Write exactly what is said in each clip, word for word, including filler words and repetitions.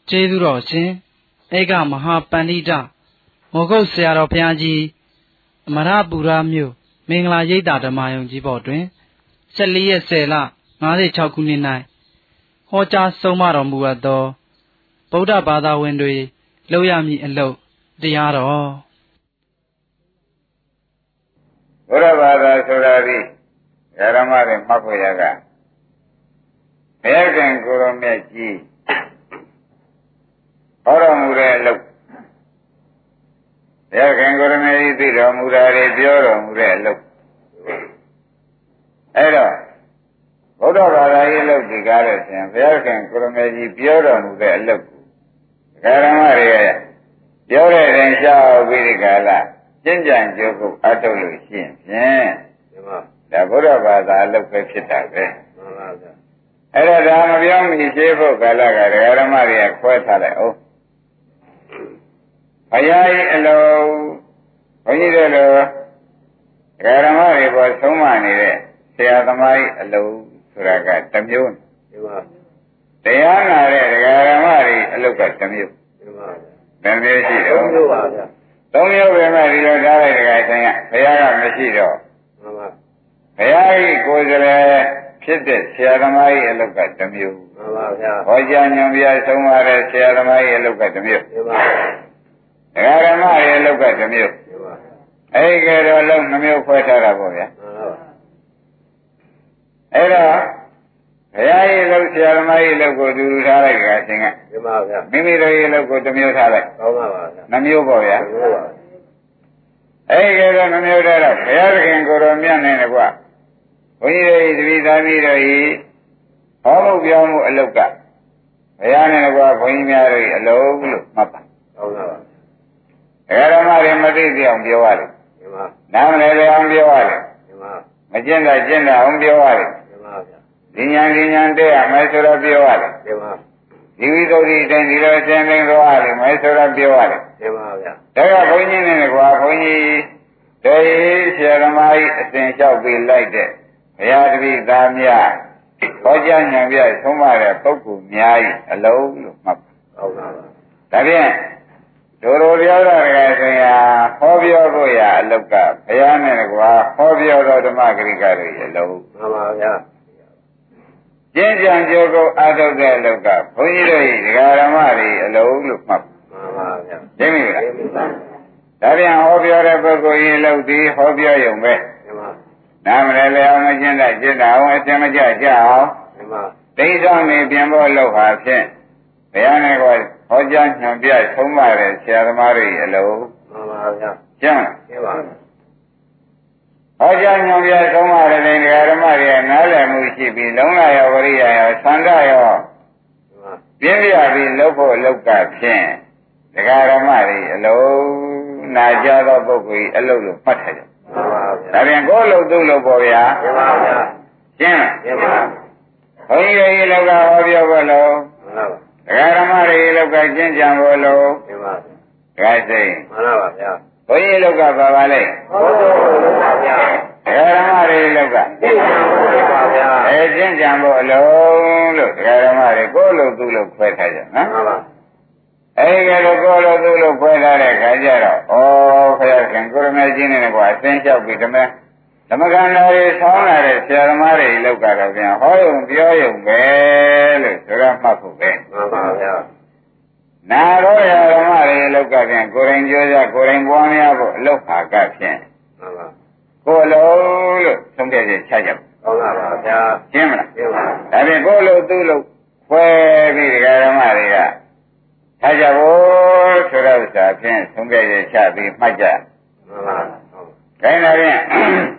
ကျေးဇူးတော်ရှင်ဧကမဟာပန္တိတမောဂုတ်ဆရာတော်ဘုရားကြီးအမရပူရမြို့မင်္ဂလာရိပ်သာဓမ္မယုံကြီးဘော်တွင်၁၄ရက်ဆယ်လ၅၆ခုနှစ်၌ဟောကြားဆုံးမတော်မူအပ်သောဗုဒ္ဓဘာသာဝင်တွေလုပ်ရမည့်အလုပ်တရားတော်ဘုရားဘာသာဆိုတာဒီဓမ္မတွေမှတ်ဖို့ရကဘုရားခင်ကိုရောမြတ်ကြီးဟောတော်မူတဲ့အလုပ်ဘုရားခင်ကိုရမေကြီးသိတော်မူတာတွေပြောတော်မူတဲ့အလုပ်အဲ့တော့ဘုရားဘာသာရေးအလုပ်ဒီကားလို့ဆိုရင်ဘုရားခင်ကိုရမေကြီးပြောတော်မူတဲ့အလုပ်ကိုဓမ္မတွေပြောတဲ့ရင်ရှောက်ပြီးဒီကာလကျင့်ကြံကြိုးကိုအထုတ်လို့ရှိရင်ဖြင့်ဒါဘုရားဘာသာအလုပ်ပဲဖြစ်တာပဲအဲ့တော့ဒါမပြောမီရှင်းဖို့ကာလကဓမ္မတွေကခွဲထားလိုက်အောင်ဘုရားကြီးအလုံးဘုန်းကြီးတို့လိုဓမ္မတွေပေါ်ဆုံးမနေတဲ့ဆရာသမားကြီးအလုံးဆိုတာကတစ်မျိုးတရားနာတဲ့ဓမ္မတွေအလုပ်ကတစ်မျိုးဘယ်မျိုးရှိတော့သုံးမျိုးပါဗျာသုံးမျိုးပဲမှဒီလိုထားလိုက်တဲ့ခိုင်ကဘုရားကမရှိတော့ဘုရားကြီးကိုယ်စလဲဖြစ်တဲ့ဆရာသမားကြီးအလုပ်ကတစ်မျိုးမှန်ပါဗျာဟောကြားညွှန်ပြဆုံးမတဲ့ဆရာသမားကြီးအလုပ်ကတစ်မျိုးမှန်ပါဓမ္မရဲ့အလုပ်ကတစ်မျိုးအဲ့ဒီကတော့လုံးနှမျိုးခွဲထားတာပေါ့ဗျာအဲ့တော့ဘုရားရဲ့အလုပ်ဆရာသမားရဲ့အလုပ်ကိုတူတူထားလိုက်ကြအရှင်ကမှန်ပါဗျာမိမိတို့ရဲ့အလုပ်ကိုတစ်မျိုးထားလိုက်ကောင်းပါပါဗျာနှမျိုးပေါ့ဗျာအဲ့ဒီကတော့နှမျိုးထားတော့ဘုရားသခင်ကိုယ်တော်မြတ်နေတယ်ကွာဘုန်းကြီးတို့ဤတပိသားမိတို့ဤဟောမှုပြောမှုအလုပ်ကဘုရားနဲ့ကွာဘုန်းကြီးများတို့ဤအလုပ်လို့မှတ်ပါကောင်းပါပါဓမ္မတွေမသိသိအောင်ပြောရတယ်နားမလည်အောင်ပြောရတယ်မကျင့်တာကျင့်တာအောင်ပြောရတယ်ဒီညာဒီညာတဲ့ရမယ်ဆိုတော့ပြောရတယ်ဒီဝိသုဒ္ဓိတိုင်းဒီလိုရှင်းသိတော့ရတယ်မယ်ဆိုတော့ပြောရတယ်ဒါကဘုန်းကြီးနဲ့ကွာဘုန်းကြီးတေဆရာသမားကြီးအစဉ်လျှောက်ပြီးလိုက်တဲ့ဘုရားတပည့်သားများဟောကြားဉာဏ်ပြဆုံးမတဲ့ပုဂ္ဂိုလ်များ၏အလုံးလို့မှတ်ပါဟုတ်ပါပါဒါဖြင့်တို့တို့ပြောတာကဆိုရင်ဟောပြောဖို့ရအလောက်ကဘုရားနဲ့ကွာဟောပြောတော်ဓမ္မဂရိကတွေအလုံးမှန်ပါဗျာကျင့်ကြံကြိုးကိုအားထုတ်တဲ့အလောက်ကဘုန်းကြီးတို့ဤဒကာဓမ္မတွေအလုံးလို့မှတ်မှန်ပါဗျာသိပြီလားဒါပြန်ဟောပြောတဲ့ပုဂ္ဂိုလ်ဤအလောက်ဒီဟောပြောရုံပဲနားမလဲလေအောင်မကျင့်တတ်ကျင့်တာအောင်အစင်မကြကြအောင်တိဋ္ဌာန်နေပြန်ဖို့လောက်ဟာဖြင့်ဘုရားနဲ့ကွာဟောကြားညွှန်ပြဆုံးမတဲ့ဆရာသမားတွေအလုံးမှန်ပါဗျာကျမ်းကျမ်းပါဟောကြားညွှန်ပြဆုံးမတဲ့တရားဓမ္မတွေနားလည်မှုရှိပြီးလုံးလာရောဝရိယရောသံဃာရောပြင်းပြပြီးလှုပ်ဖို့လောက်ကဖြင့်တရားဓမ္မတွေအလုံးနာကြသောပုဂ္ဂိုလ်အလုံးလို့မှတ်ထားကြမှန်ပါဗျာဒါပြန်ကိုယ်လို့သူ့လို့ပေါ့ဗျာမှန်ပါဗျာကျမ်းကျမ်းပါဘုန်းကြီးတွေလောကဟောပြောဖို့လို့မှန်ပါဒကာဓမ္မတွေလောက်ကကျင့်ကြံဖို့လို့မှန်ပါဒကာစိတ်မှန်ပါဗျာဘုန်းကြီးလောကပါပါလေဟုတ်ပါဗျာဒကာဓမ္မတွေလောက်ကကျင့်ကြံဖို့ပါဗျာအဲကျင့်ကြံဖို့အလုံးလို့ဒကာဓမ္မတွေကိုယ်လို့သူ့လို့ခွဲထားကြနော်မှန်ပါအဲဒီကတော့ကိုယ်လို့သူ့လို့ခွဲထားတဲ့ခါကျတော့ဩဘုရားခင်ကိုရမေကြီးနဲ့ကွာအသင်လျှောက်ပြီးဓမ္မဓမ္မခန္ဓာတွေဆောင်းလာတဲ့ဆရာသမားတွေလောက်ကတော့ပြန်ဟောယုံပြောယုံပဲလို့ဆိုရမှတ်ဖို့ပဲမှန်ပါဗျာနာရောဓမ္မတွေလောက်ကပြန်ကိုယ်ရင်ပြောကြကိုယ်ရင်ပွားများဖို့အလောက်ဟာကဖြင့်မှန်ပါကိုယ်လုံးလို့သုံးပြချက်ချကြပါဟုတ်ပါဗျာရှင်းမလားရှင်းပါဒါဖြင့်ကိုယ်လုံးသူ့လို့ခွဲပြီးဓမ္မတွေကထားကြဖို့ဆိုတော့ဥစ္စာဖြင့်သုံးပြချက်ချပြီးမှတ်ကြမှန်ပါဟုတ်ခိုင်းတာဖြင့်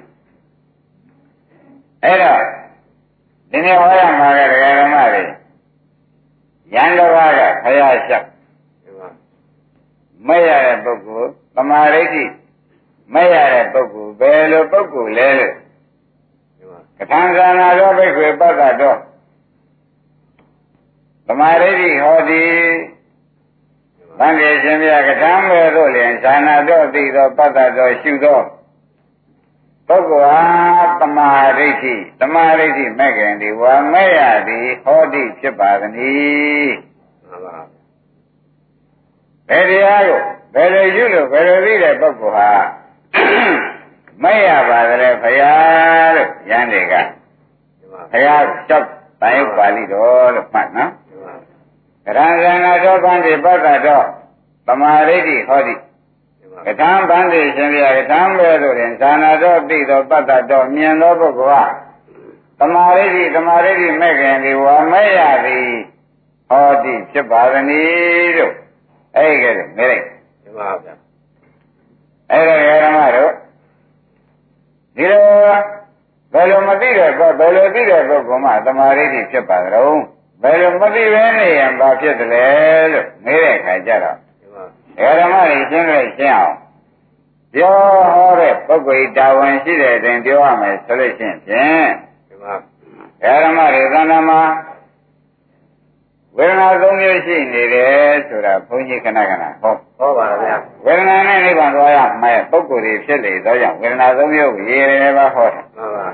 အဲ့တော့ဒီနေ့ဟောရမှာကတရားဓမ္မတွေယန္တဘာကဖယားလျှောက်မဲ့ရတဲ့ပုဂ္ဂိုလ်သမာဓိဋ္ဌိမဲ့ရတဲ့ပုဂ္ဂိုလ်ဘယ်လိုပုဂ္ဂိုလ်လဲလို့ကထံဇာနာတော်ဘိက္ခွေပတ္တတော်သမာဓိဋ္ဌိဟောတိဗန္တိရှင်မြတ်ကထံပဲသို့လျင်ဇာနာတော်သိသောပတ္တတော်ရှုသောပုဂ္ဂိုလ်ဟာသမာဓိဋ္ဌိသမာဓိဋ္ဌိမဲ့ခင်ဒီဝါမဲ့ရသည်ဟောတိဖြစ်ပါသနည်းမှန်ပါဘယ်တရားကိုဘယ်လိုယူလို့ဘယ်လိုသိတဲ့ပုဂ္ဂိုလ်ဟာမရပါသလဲဖရာလို့ယန္တွေကဖရာကိုတောက်တန်ရုပ်ပါဠိတော်လို့မှတ်နော်ကရဏဇဏတော်ဗန္တိပတ္တတော်သမာဓိဋ္ဌိဟောတိကထံဗန္တိရှင်ပြကထံပဲဆိုရင်ဇာနာတော်သိတော်ပတ္တတော်မြင်သောပုဂ္ဂိုလ်ဟာသမာဓိဋ္ဌိသမာဓိဋ္ဌိမဲ့ခင်ဒီဝါမဲ့ရသည်ဟောတိဖြစ်ပါသနည်းလို့အဲ့ကဲလို့နေလိုက်ဒီမှာဗျာအဲ့ဒါဓမ္မတို့ဒီလိုဘယ်လိုမသိတဲ့ကောဘယ်လိုသိတဲ့ပုဂ္ဂိုလ်မှသမာဓိဋ္ဌိဖြစ်ပါကြုံဘယ်လိုမသိဘဲနေရင်ဘာဖြစ်တယ်လဲလို့မေးတဲ့အခါကျတော့ဓမ္မတွေရှင်းလို့ရှင်းအောင်ပြောဟောတဲ့ပုဂ္ဂိုလ်တာဝန်ရှိတဲ့အတိုင်းပြောရမယ်ဆိုလို့ရှိရင်ဖြင့်ဓမ္မတွေသဏ္ဍာန်မှာဝေဒနာသုံးမျိုးရှိနေတယ်ဆိုတာဘုန်းကြီးခဏခဏဟောဟောပါဗျာဝေဒနာနဲ့နိဗ္ဗာန်သွားရမယ်ပုဂ္ဂိုလ်တွေဖြစ်လေတော့ကြောင့်ဝေဒနာသုံးမျိုးရေးတယ်ပါဟောတာမှန်ပါ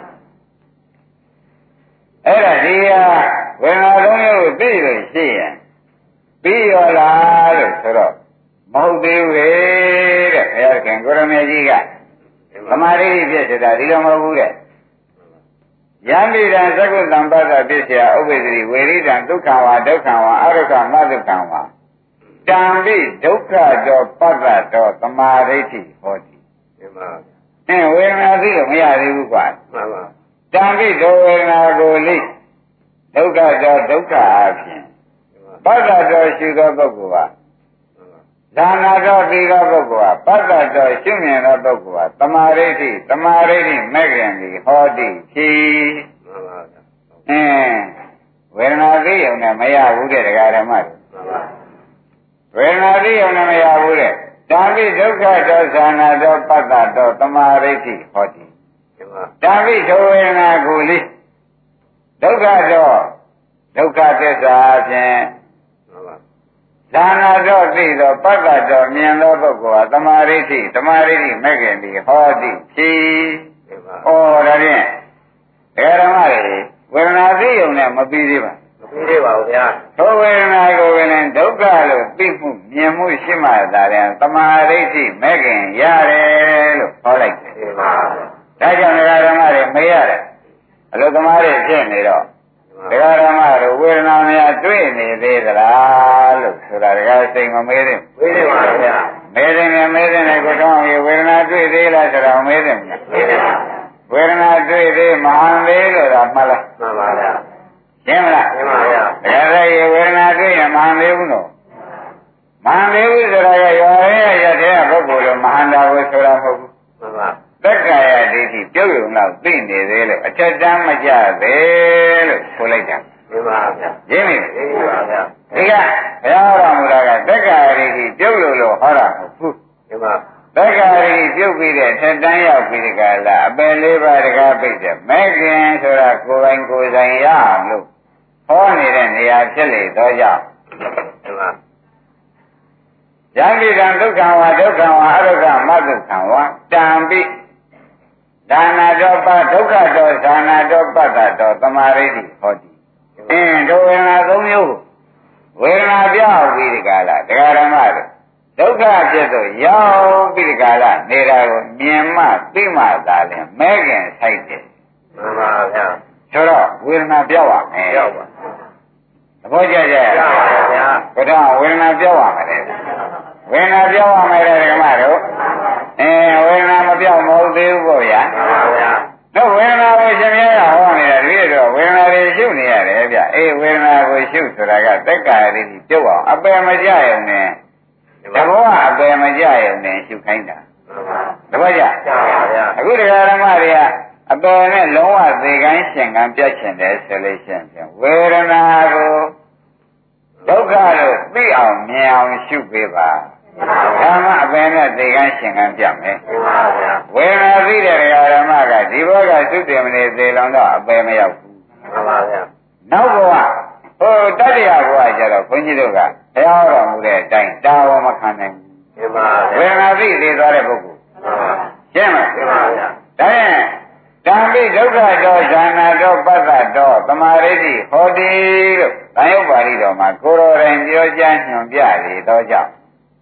အဲ့ဒါဒီဟာဝေဒနာသုံးမျိုးကိုသိလို့ရှိရင်ပြီးရောလားလို့ဆိုတော့မဟုတ်သေးဘူးလေတဲ့ဘုရားခင်ကိုရမေကြီးကသမာဓိဖြစ်နေတာဒီလိုမဟုတ်ဘူးတဲ့ယန္တိတံသကုတံပတ္တပစ္စယဥပ္ပဒိဝေရိတံဒုက္ခဝါဒုက္ခဝါအရုက္ခမဒုက္ခဝါတံပိဒုက္ခတောပတ္တတောသမာဓိဋ္ဌိဟောတိဒီမှာအဲဝေဒနာသိလို့မရသေးဘူးကွာမှန်ပါတံပိဒုဝေဒနာကိုလိဒုက္ခတောဒုက္ခအဖြစ်ပတ္တတောရှိသောပုဂ္ဂိုလ်ဟာဇာနာတော်ဒီသောပုဂ္ဂိုလ်ဟာပတ္တတော်ရှင်းမြင်သောပုဂ္ဂိုလ်ဟာသမာဓိဋ္ဌိသမာဓိဋ္ဌိမဲ့ခင်ဒီဟောတိဖြစ်မှန်ပါဗျာအင်းဝေဒနာသိုံနဲ့မရဘူးတဲ့ဒကာဓမ္မတွေမှန်ပါဝေဒနာသိုံနဲ့မရဘူးတဲ့တာပိဒုက္ခတောဇာနာတော်ပတ္တတော်သမာဓိဋ္ဌိဟောတိတာပိဒုဝေဒနာကိုလိဒုက္ခတော်ဒုက္ခသစ္စာဖြင့်ဇာနာတော်သိသောပတ္တတော်မြင်သောပုဂ္ဂိုလ်ဟာသမာဓိဋ္ဌိသမာဓိဋ္ဌိမဲ့ခင်ဒီဟောတိဖြစ်ဩဒါဖြင့်ဓမ္မတွေဝေဒနာသိုံနဲ့မပြီးသေးပါမပြီးသေးပါဘူးဗျာသောဝေဒနာကိုလည်းဒုက္ခလို့သိမှုမြင်မှုရှိမှသာတယ်သမာဓိဋ္ဌိမဲ့ခင်ရတယ်လို့ဟောလိုက်တယ်ဒါကြောင့်ဓမ္မတွေမေးရတယ်အလုသမားတွေဖြစ်နေတော့ဒကာဓမ္မတို့ဝေဒနာများတွေ့နေသေးသလားလို့ဆိုတာဒကာစိတ်မမေးသေးဘူးမေးသေးပါဗျာမေးတယ်နဲ့မေးတယ်နဲ့ကိုတောင်းရေဝေဒနာတွေ့သေးလားဆိုတော့မေးတယ်မလားမေးတယ်ပါဝေဒနာတွေ့သေးမဟန်သေးလို့တော့မှတ်လားမှန်ပါဗျာရှင်းမလားရှင်းပါဗျာဒကာစိတ်ရေဝေဒနာတွေ့ရင်မဟန်သေးဘူးနော်မဟန်သေးဘူးဆိုတာကရွာရဲရတဲ့ပုဂ္ဂိုလ်လိုမဟန်တာကိုဆိုတာမဟုတ်ဘူးမှန်ပါသက္ကာယဒိဋ္ဌိပြုတ်ရုံတော့သိနေသေးလို့အထက်တန်းမကြသေးလို့ဆိုလိုက်တာမှန်ပါဗျာရှင်းပြီရှင်းပါဗျာဒီကဘုရားတော်မူတာကသက္ကာယဒိဋ္ဌိပြုတ်လို့လို့ဟောတာမဟုတ်ဘူးမှန်ပါသက္ကာယဒိဋ္ဌိပြုတ်ပြီးတဲ့ထက်တန်းရောက်ပြီးဒီကလာအပယ်လေးပါးတကားပိတ်တယ်မဲ့ခင်ဆိုတာကိုယ်ပိုင်ကိုယ်ဆိုင်ရအောင်လို့ဟောနေတဲ့နေရာဖြစ်လေတော့ကြောင့်မှန်ပါယန္တိတံဒုက္ခဝါဒုက္ခဝါအရုက္ခမဒုက္ခဝါတံပိဒါနာတော်ပဒုက္ခတော်ဇာနာတော်ပတ္တတော်သမာဓိဋ္ဌိဟောတိအင်းဒုဝေဒနာသုံးမျိုးဝေဒနာပြောက်ပြီးဒီကလာဒကာဓမ္မတို့ဒုက္ခဖြစ်တော့ရောက်ပြီးဒီကလာနေတာကိုမြင်မှသိမှသာလင်မဲခင်ဆိုင်တယ်မှန်ပါဗျာဆိုတော့ဝေဒနာပြောက်ရမယ်ပြောက်ပါသဘောကျကြရဲ့ပြောက်ပါဗျာဘုရားဝေဒနာပြောက်ရမယ်ဝေဒနာပြောက်ရမယ်တဲ့ဓမ္မတို့အဲဝေဒနာမပြောက်မဟုတ်သေးဘူးပေါ့ဗျာမှန်ပါဗျာတော့ဝေဒနာကိုရှင်မြတ်ရဟောနေတာဒီလိုတော့ဝေဒနာတွေရှုနေရတယ်ဗျအေးဝေဒနာကိုရှုဆိုတာကသက္ကာရည်ပြုတ်အောင်အပယ်မကြရုံနဲ့တဘောကအပယ်မကြရုံနဲ့ရှုခိုင်းတာတဘောကြပါဗျာအခုတရားဓမ္မတွေကအပယ်နဲ့လုံးဝသေကမ်းရှင်ကံပြတ်ချင်တယ်ဆိုလို့ရှိရင်ဝေဒနာကိုဒုက္ခလို့သိအောင်မြင်အောင်ရှုပေးပါဓမ္မအပယ်နဲ့သေကမ်းရှင်ကံပြမယ်ဝေဒနာသိတဲ့ဓမ္မကဒီဘောကသုတေမနေသေလောင်တော့အပယ်မရောက်ဘူးမှန်ပါဗျာနောက်ဘဝဟိုတတ္တရာဘဝကျတော့ဘုန်းကြီးတို့ကဘုရားတော်မူတဲ့အတိုင်းတာဝန်မခံနိုင်ဘူးမှန်ပါဗျာဝေဒနာသိသေးသွားတဲ့ပုဂ္ဂိုလ်မှန်ပါရှင်းမလားမှန်ပါဗျာဒါရင်တံပိဒုက္ခတောဇာနာတောပတ္တတောသမာဓိဋ္ဌိဟောတိလို့သံယုတ်ပါဠိတော်မှာကိုယ်တော်တိုင်ပြောကြားညွှန်ပြလေတော့ကြောင့်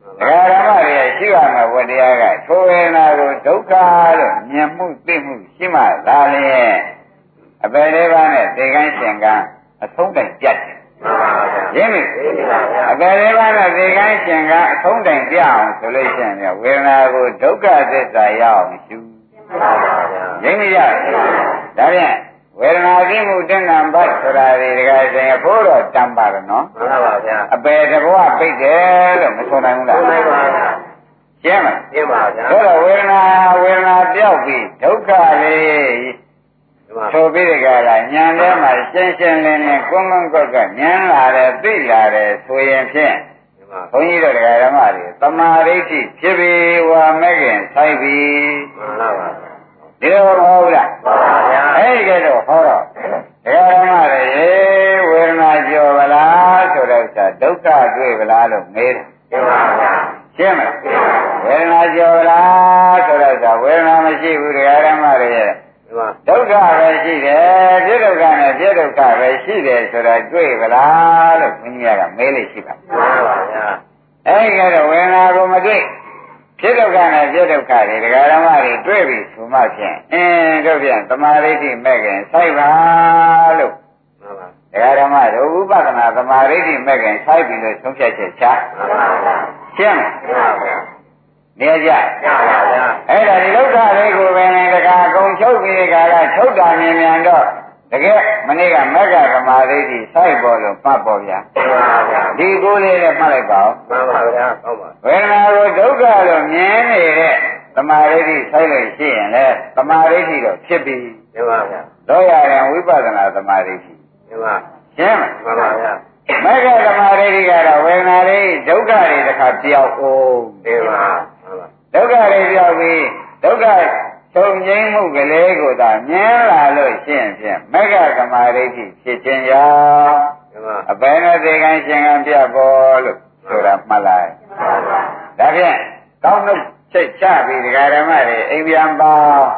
ဒကာဓမ္မတွေရှိရမယ်ဝတရားကထိုဝေဒနာကိုဒုက္ခလို့မြင်မှုသိမှုရှိမှသာလျှင်အပယ်လေးပါးနဲ့သိကိုင်းရှင်ကအဆုံးတိုင်ပြတ်တယ်ရင်းမိအပယ်လေးပါးနဲ့သိကိုင်းရှင်ကအဆုံးတိုင်ပြအောင်ဆိုလို့ရှိရင်ဝေဒနာကိုဒုက္ခသစ္စာရအောင်ရှုရင်းမိရဒါဖြင့်ဝေဒနာသိမှုတဏ္ဍဘတ်ဆိုတာဒီတကယ်ဆိုရင်ဘိုးတော်တန်ပါတော့နော်မှန်ပါဗျာအပယ်တဘဝပိတ်တယ်လို့မဆိုနိုင်ဘူးလားမှန်ပါဗျာရှင်းမလားရှင်းပါဗျာဆိုတော့ဝေဒနာဝေဒနာပြောက်ပြီးဒုက္ခလေးဆိုပြီးတကယ်လားဉာဏ်ထဲမှာရှင်းရှင်းလင်းလင်းကွန်းကွန်းကွက်ကဉာဏ်လာတယ်သိလာတယ်ဆိုရင်ဖြင့်ဘုန်းကြီးတို့တရားဓမ္မတွေသမာဓိဖြစ်ပြီးဝါမဲ့ခင်ဆိုင်ပြီးမှန်ပါပါဒီလိုမဟုတ်လားမှန်ပါဗျာအဲ့ဒီကဲတော့ဟောတော့တရားဓမ္မတွေဝေဒနာကြော်ဗလားဆိုတော့ဥစ္စာဒုက္ခတွေ့ဗလားလို့မေးတယ်မှန်ပါဗျာရှင်းမလားဝေဒနာကြော်ဗလားဆိုတော့ဥစ္စာဝေဒနာမရှိဘူးတရားဓမ္မတွေရဲ့ဒုက္ခပဲရှိတယ်ပြစ္ဒုက္ခနဲ့ပြစ္ဒုက္ခပဲရှိတယ်ဆိုတော့တွေ့ဗလားလို့ဘုန်းကြီးကမေးလို့ရှိပါမှန်ပါဗျာအဲ့ဒီကတော့ဝေဒနာကိုမတွေ့ပြစ္ဒုက္ခနဲ့ပြစ္ဒုက္ခတွေဒကာဓမ္မတွေတွေ့ပြီဆိုမှဖြင့်အင်းတို့ဖြင့်သမာဓိတိမဲ့ခင်စိုက်ပါလို့မှန်ပါဒကာဓမ္မတို့ဥပဒနာသမာဓိတိမဲ့ခင်စိုက်ပြီလို့ဆုံးဖြတ်ချက်ချမှန်ပါဗျာရှင်းမလားမှန်ပါဗျာနေကြကြပါဗျာအဲ့ဒါဒီဒုက္ခလေးကိုပဲတခါအကုန်ချုပ်ပြီးကြတာချုပ်တာမြင်မြန်တော့တကယ်မနေ့ကမက္ကသမာဓိတိစိုက်ပေါ်လို့မှတ်ပေါ်ဗျာမှန်ပါဗျာဒီကိုလေးနဲ့မှတ်လိုက်ပါဦးမှန်ပါဗျာဟုတ်ပါဝေဒနာကိုဒုက္ခလို့မြင်နေတဲ့သမာဓိတိစိုက်လို့ရှိရင်လေသမာဓိတိတော့ဖြစ်ပြီမှန်ပါဗျာတော့ရရင်ဝိပဿနာသမာဓိတိမှန်ပါရှင်းမမှန်ပါဗျာမက္ကသမာဓိတိကတော့ဝေဒနာလေးဒုက္ခတွေတခါပြောက်အောင်ဒီပါဒုက္ခတွေပြောက်ပြီးဒုက္ခသုံးငိမ့်မှုကလေးကိုသာမြင်လာလို့ရှိရင်ဖြင့်မက္ခသမာဓိဖြစ်ခြင်းရာအပယ်နဲ့သိကိုင်းရှင်ကံပြပေါ်လို့ဆိုတာမှတ်လိုက်ဒါဖြင့်ကောင်းလို့စိတ်ချပြီးဒကာဓမ္မတွေအိမ်ပြန်ပါ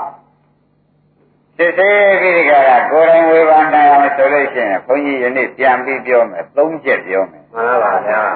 စစ်သေးပြီးဒကာကကိုယ်တိုင်ဝေဘာနိုင်အောင်ဆိုလို့ရှိရင်ဘုန်းကြီးယနေ့ပြန်ပြီးပြောမယ်သုံးချက်ပြောမယ်မှန်ပါဗျာ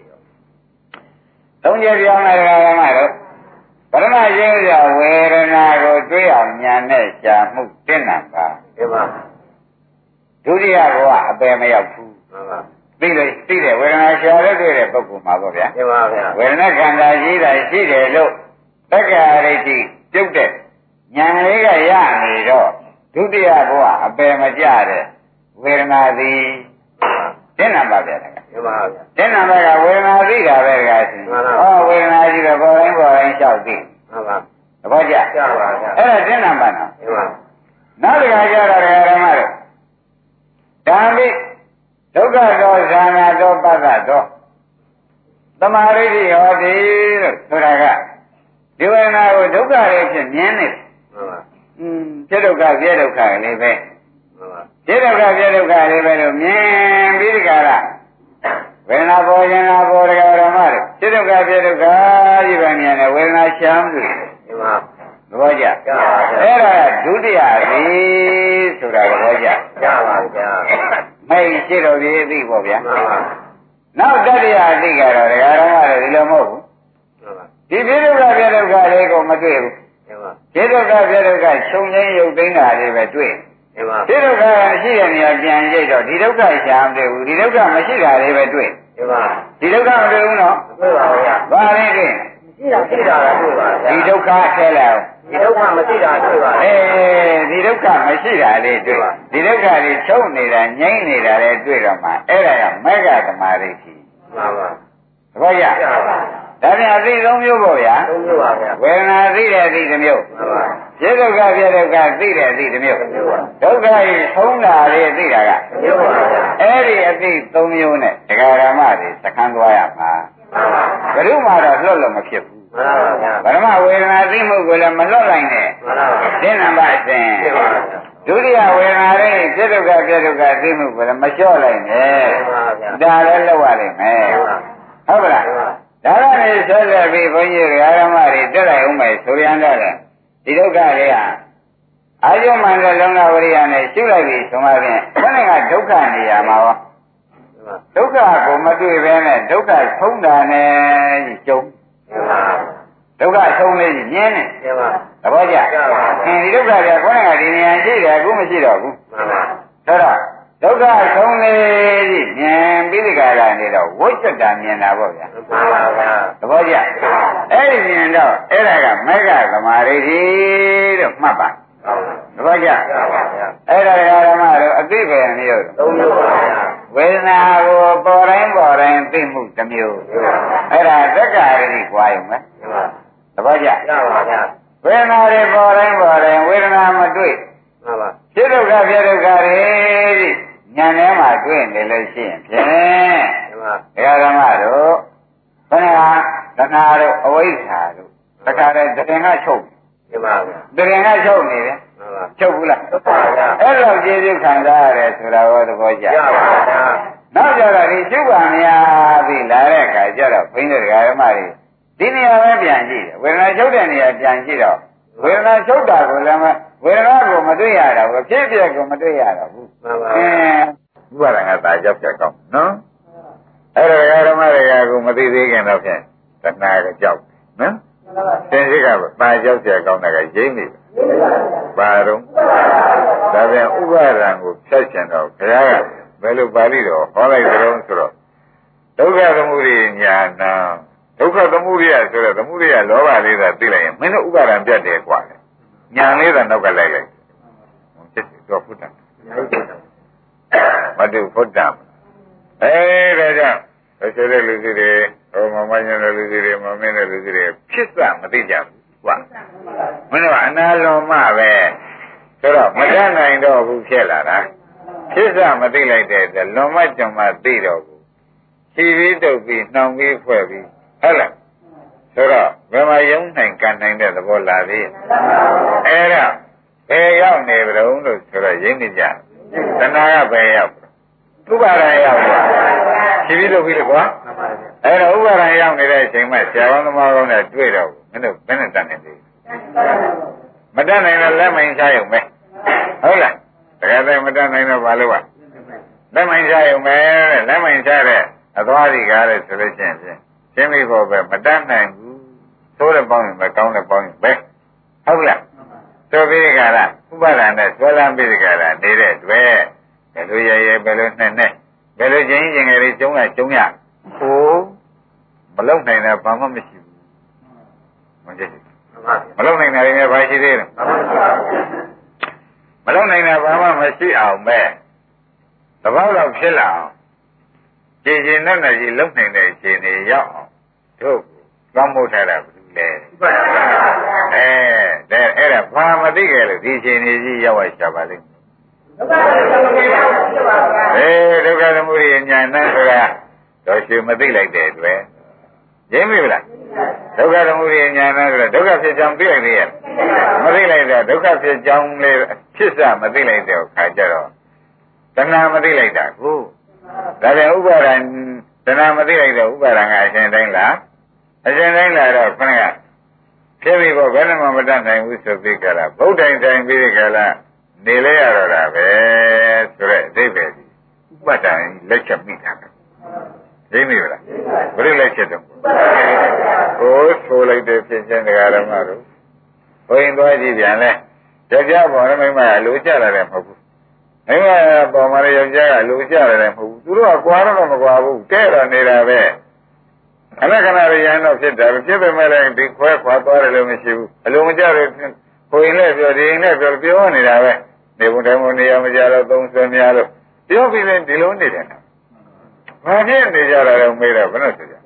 သုံးချက်ပြောမယ်ဒကာဓမ္မတို့ပရမရိယဝေဒနာကိုတွေးအောင်ဉာဏ်နဲ့ရှားမှုတင့်နံပါဒီမှာဒုတိယကအပယ်မရောက်ဘူးမှန်ပါသိလို့သိတယ်ဝေဒနာရှားလို့တွေ့တဲ့ပုဂ္ဂိုလ်မှာပေါ့ဗျာမှန်ပါဗျာဝေဒနာခန္ဓာရှိတာရှိတယ်လို့တက္ကရာရိတိပြုတ်တဲ့ဉာဏ်လေးကရနေတော့ဒုတိယဘဝအပယ်မကြတဲ့ဝေဒနာသည်တင့်နံပါဗျာမှန်ပါဗျာတင့်နံပါကဝေဒနာသိတာပဲတကားရှင်ဟောဝေဒနာရှိတော့ပေါ်တိုင်းပေါ်တိုင်းလျှောက်သိမှန်ပါသဘောကျကျပါဗျာအဲ့ဒါတင့်နံပါနော်မှန်ပါနောက်တခါကျတော့ဓမ္မတို့ဓမ္မိဒုက္ခသောဇာနာသောပတ္တသောသမာဓိဟောတိလို့ဆိုတာကဒီဝေဒနာကိုဒုက္ခရဲ့ဖြစ်မြင်နေတယ်မှန်ပါอืมပြဒုက္ခပြဒုက္ခလေးပဲမှန်ပါပြဒုက္ခပြဒုက္ခလေးပဲလို့မြင်ပြီးဒီကရဝေဒနာပေါ်ရင်နာပေါ်ဒကာဓမ္မတို့ပြဒုက္ခပြဒုက္ခကြီးပဲမြင်တယ်ဝေဒနာရှမ်းပြီမှန်ပါသဘောကျအဲ့ဒါဒုတိယပြီဆိုတာသဘောကျကျပါဗျာမိတ်ရှိတော်ပြီအသိပေါ့ဗျာမှန်ပါနောက်တတိယအသိကတော့ဒကာဓမ္မတို့ဒီလိုမဟုတ်ဘူးမှန်ပါဒီပြဒုက္ခပြဒုက္ခလေးကိုမတွေ့ဘူးမှန်ပါပြဒုက္ခပြဒုက္ခချုပ်ငိမ့်ရုပ်သိမ်းတာလေးပဲတွေ့မှန်ပါပြဒုက္ခရှိတဲ့နေရာပြန်ကြည့်တော့ဒီဒုက္ခရှာမတွေ့ဘူးဒီဒုက္ခမရှိတာလေးပဲတွေ့မှန်ပါဒီဒုက္ခမတွေ့ဘူးနော်မတွေ့ပါဘူးဗျာဘာလေးတွေ့ရှိတာရှိတာလည်းတွေ့ပါဗျာဒီဒုက္ခထဲလာဒီဒုက္ခမရှိတာတွေ့ပါအေးဒီဒုက္ခမရှိတာလေးတွေ့ပါဒီဒုက္ခလေးချုပ်နေတာငြိမ့်နေတာလည်းတွေ့တော့မှအဲ့ဒါကမေဃသမာဓိရှိမှန်ပါသဘောကျပါပါဒါပြန်အသိသုံးမျိုးပေါ့ဗျာသုံးမျိုးပါဗျာဝေဒနာသိတဲ့အသိတစ်မျိုးမှန်ပါပြဒုက္ခပြဒုက္ခသိတဲ့အသိတစ်မျိုးဒုက္ခကြီးဆုံးတာလေးသိတာကမျိုးပါဗျာအဲ့ဒီအသိသုံးမျိုးနဲ့တရားဓမ္မတွေသခန်းသွားရမှာမှန်ပါဘယ်သူမှတော့လွတ်လို့မဖြစ်ဘူးမှန်ပါဗျာဗရမဝေဒနာသိမှုကိုလည်းမလွတ်နိုင်နဲ့မှန်ပါသင်္နံပါအစဉ်မှန်ပါဒုတိယဝေဒနာလေးပြဒုက္ခပြဒုက္ခသိမှုကိုလည်းမလျှော့လိုက်နဲ့မှန်ပါဗျာဒါလည်းလောက်ရလိမ့်မယ်ဟုတ်ပါလားဒါကနေဆက်လက်ပြီးဘုန်းကြီးဓမ္မတွေတက်လိုက်ဦးမယ်ဆိုပြန်တော့လေဒီဒုက္ခလေးဟာအာယုမှန်တဲ့လုံလဝရိယနဲ့ရှုလိုက်ပြီးဆိုမှဖြင့်ဘယ်နဲ့ကဒုက္ခနေရာမှာရောဒုက္ခကိုမတွေ့ဘဲနဲ့ဒုက္ခဆုံးတာနဲ့ကျုံဒုက္ခဆုံးလေးကြီးမြင်နေသဘောကျအင်းဒီဒုက္ခကခေါင်းကဒီနေရာရှိတယ်အခုမရှိတော့ဘူးဆိုတော့ဒုက္ခဆုံးလေးကြီးမြင်ပြီးဒီကရနေတော့ဝိကျက်တာမြင်တာပေါ့ဗျာသဘောကျအဲ့ဒီမြင်တော့အဲ့ဒါကမေဃသမာဓိလို့မှတ်ပါသဘောကျအဲ့ဒါဓမ္မတို့အသိပဲမျိုးသုံးမျိုးပါဗျာဝေဒနာကိုပေါ်တိုင်းပေါ်တိုင်းသိမှုတစ်မျိုးအဲ့ဒါသက္ကာရိကွာရုံပဲသဘောကျဝေဒနာတွေပေါ်တိုင်းပေါ်တိုင်းဝေဒနာမတွေ့မှန်ပါဖြစ်ဒုက္ခဖြစ်ဒုက္ခတွေဉာဏ်ထဲမှာတွေ့နေလို့ရှိရင်ဖြင့်ဓမ္မတို့ခဏသနာတို့အဝိဇ္ဇာတို့တခါတည်းတရင်ကချုပ်ဒီပါဗျာတရင်ကချုပ်နေတယ်ချုပ်ဘူးလားအဲ့လိုကျေစုခံစားရတယ်ဆိုတာဟောသဘောကျပါပါနောက်ကြတော့ဒီကျုပ်ပါများပြီလာတဲ့အခါကျတော့ဘိန်းတဲ့ဓမ္မတွေဒီနေရာပဲပြန်ကြည့်တယ်ဝေဒနာချုပ်တဲ့နေရာပြန်ကြည့်တော့ဝေဒနာချုပ်တာကိုလည်းဝေဒနာကိုမတွေ့ရတော့ဘူးဖြစ်ဖြစ်ကိုမတွေ့ရတော့ဘူးမှန်ပါဘူးဥပါဒံကသာကြောက်ကြကောင်းနော်အဲ့ဒါဓမ္မတွေကကိုမသိသေးခင်တော့ဖြင့်တဏှာကကြောက်နော်သင်္စိကပါကြောက်ကြကောင်းတာကရိမ့်နေပါတော့ဒါပြန်ဥပါဒံကိုဖြတ်ချင်တော့ဘုရားကဘယ်လိုပါဠိတော်ဟောလိုက်ကြတော့ဆိုတော့ဒုက္ခသမုဒိညာဏဒုက္ခသမုဒိယဆိုတော့သမုဒိယလောဘလေးသာသိလိုက်ရင်မင်းတို့ဥပါဒံပြတ်တယ်กว่าညာလေးသာနောက်ကလိုက်လိုက်ဖြစ်တော့ဖုဒ္ဓမတုဖုဒ္ဓအဲဒါကြောင့်ဆိုတဲ့လူစီတွေဟိုမမညာတဲ့လူစီတွေမမင်းတဲ့လူစီတွေဖြစ်စမသိကြဘူးကွာမင်းတို့ကအနာလုံးမပဲဆိုတော့မတတ်နိုင်တော့ဘူးဖြစ်လာတာဖြစ်စမသိလိုက်တဲ့အတွက်လွန်မကြုံမသိတော့ဘူးခြေပြီးတုပ်ပြီးနှောင်ပြီးဖွဲ့ပြီးဟုတ်လားဆိုတော့ဘယ်မှာယုံနိုင်ကန်နိုင်တဲ့သဘောလာသေးအဲ့ဒါဘယ်ရောက်နေကြုံလို့ဆိုတော့ရင်းနေကြတဏှာကဘယ်ရောက်ဥပါဒံရောက်ပါခြေပြီးတုပ်ပြီးတော့ကွာအဲ့တော့ဥပါဒံရောက်နေတဲ့အချိန်မှာဆရာကောင်းသမားကောင်းနဲ့တွေ့တော့မင်းတို့ဘယ်နဲ့တတ်နေသေးမတတ်နိုင်တော့လက်မိုင်းချရုံပဲဟုတ်လားတကယ်တည်းမတတ်နိုင်တော့ဘာလို့ကလက်မိုင်းချရုံပဲလက်မိုင်းချတဲ့အသွားစီကားတဲ့ဆိုလို့ရှိရင်ဖြင့်ရှင်းပြီဖို့ပဲမတတ်နိုင်ဘူးသိုးတဲ့ပေါင်းရင်ပဲကောင်းတဲ့ပေါင်းရင်ပဲဟုတ်လားဆိုပြီးကြလားဥပါဒဏ်နဲ့ဆွဲလန်းပြီးကြလားနေတဲ့တွေ့ဘယ်လိုရရဘယ်လိုနဲ့နဲ့ဘယ်လိုချင်းချင်းငယ်လေးကျုံးရကျုံးရဟိုမလုံနိုင်တာဘာမှမရှိဘူးမကြည့်မလုံနိုင်တာလည်းဘာရှိသေးလဲမလုံနိုင်တာဘာမှမရှိအောင်ပဲတဘောက်တော့ဖြစ်လာအောင်ကြည်ကျင်နဲ့နဲ့ကြီးလုံနိုင်တဲ့အခြေအနေရောက်အောင်တို့ကောင်းမှုထားတာဘူးလေအဲတဲ့အဲ့ဒါဘာမသိကြလို့ဒီအခြေအနေကြီးရောက်ရရှာပါလိမ့်အေးဒုက္ခသမုဒိယညာဏဆိုတာတော့ရှင်မသိလိုက်တဲ့အတွက်ရင်းမိဗလားဒုက္ခသမုဒိယညာဏဆိုတာဒုက္ခဖြစ်ကြောင်းသိလိုက်သေးရဲ့မသိလိုက်တဲ့ဒုက္ခဖြစ်ကြောင်းလေးဖြစ်စမသိလိုက်တဲ့အခါကျတော့တဏှာမသိလိုက်တာကိုဒါပြန်ဥပါဒံတဏှာမသိလိုက်တဲ့ဥပါဒံကအရှင်တိုင်းလားအရှင်တိုင်းလာတော့ခဏကဖြစ်ပြီးတော့ဘယ်နှမမတတ်နိုင်ဘူးဆိုပြီးကြလားဗုဒ္ဓံတိုင်းပြီးကြလားနေလဲရတော့တာပဲဆိုတော့အဓိပ္ပာယ်ကြီးဥပဒံလက်ချက်မိတာပဲသိမိလားဘယ်လိုလက်ချက်တော့ကိုဆိုလိုက်တဲ့ဖြစ်ခြင်းတရားဓမ္မတို့ဘုရင်သွားကြည့်ပြန်လဲတရားပေါ်နဲ့မိမအလိုကြလာတယ်မဟုတ်ဘူးမိမပေါ်မှာလည်းယောက်ျားကအလိုကြလာတယ်မဟုတ်ဘူးသူတို့ကကွာတော့မကွာဘူးကဲတော့နေတာပဲအလက္ခဏာရရင်တော့ဖြစ်တာပဲဖြစ်ပေမဲ့လည်းဒီခွဲခွာသွားတယ်လို့မရှိဘူးအလိုမကြလို့ဘုရင်လည်းပြောဒီရင်လည်းပြောပြောနေတာပဲနေဘုံတိုင်းဘုံနေရာမကြတော့သုံးဆွေများလို့ပြောပြီးရင်ဒီလိုနေတယ်နော်ဘာဖြစ်နေကြတာလဲမေးတော့ဘယ်နဲ့ဆိုကြဩ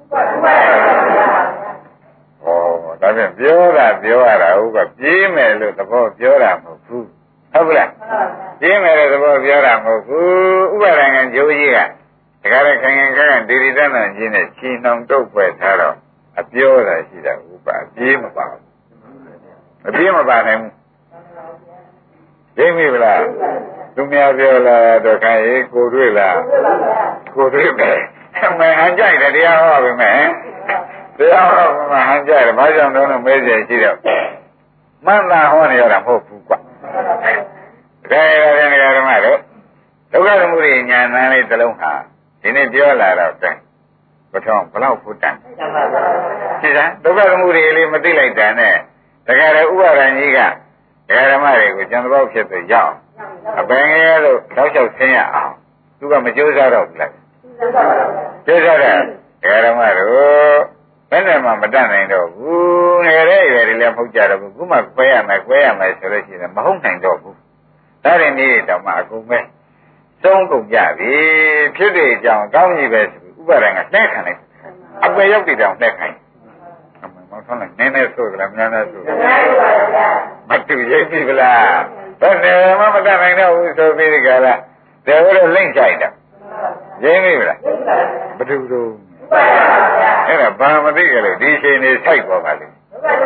ဒါပြန်ပြောတာပြောရတာဟုတ်ကပြေးမယ်လို့သဘောပြောတာမဟုတ်ဘူးဟုတ်ကလားပြေးမယ်လို့သဘောပြောတာမဟုတ်ဘူးဥပါဒံကဂျိုးကြီးကတခါတည်းခိုင်ခိုင်ခန့်ဒီရီတန်းတန်းကြီးနဲ့ချီနှောင်တုတ်ဖွဲ့ထားတော့အပြောတာရှိတာဥပါပြေးမပါဘူးမပြေးမပါနိုင်ဘူးသိမိဗလားသူများပြောလာတော့ခိုင်ရေကိုတွေ့လားကိုတွေ့ပဲမဟန်ကြိုက်တယ်တရားဟောပါမယ်တရားဟောမှဟန်ကြိုက်တယ်ဘာကြောင့်တော့မဲကြရှိတော့မှန်တာဟောနေရတာမဟုတ်ဘူးကွာတကယ်ရတဲ့နေရာဓမ္မတို့ဒုက္ခသမုဒိညာဏ်လေးတစ်လုံးဟာဒီနေ့ပြောလာတော့တဲ့ဘုထောင်ဘလောက်ဖုတ်တန်ရှိတာဒုက္ခသမုဒိလေးမသိလိုက်တာနဲ့တကယ်လည်းဥပါဒဏ်ကြီးကဒကာဓမ္မတွေကိုကျန်တော့ဖြစ်သူရောက်အပင်ငယ်လို့တောက်လျှောက်ဆင်းရအောင်သူကမကြိုးစားတော့ဘူးလားကြိုးစားတယ်ဒကာဓမ္မတို့ဘယ်နဲ့မှမတတ်နိုင်တော့ဘူးငယ်တဲ့ရွယ်တွေလည်းမဟုတ်ကြတော့ဘူးခုမှကွဲရမယ်ကွဲရမယ်ဆိုလို့ရှိရင်မဟုတ်နိုင်တော့ဘူးဒါရင်ဒီတော့မှအကုန်ပဲသုံးကုန်ကြပြီဖြစ်တဲ့အကြောင်းကောင်းကြီးပဲဆိုဥပါဒံကနှဲခံလိုက်အပယ်ရောက်တဲ့တောင်နှဲခိုင်းအမှန်မောင်းလိုက်နည်းနည်းဆိုကြလားများများဆိုမတူရိပ်ပြီဗလားဘယ်နဲ့မှမတတ်နိုင်တော့ဘူးဆိုပြီးဒီကလာတယ်ဘယ်လိုလိမ့်ချိုက်တာရိပ်ပြီဗလားဘယ်သူတို့အဲ့ဒါဘာမသိကြလို့ဒီချိန်နေစိုက်ပေါ်ပါလိမ့်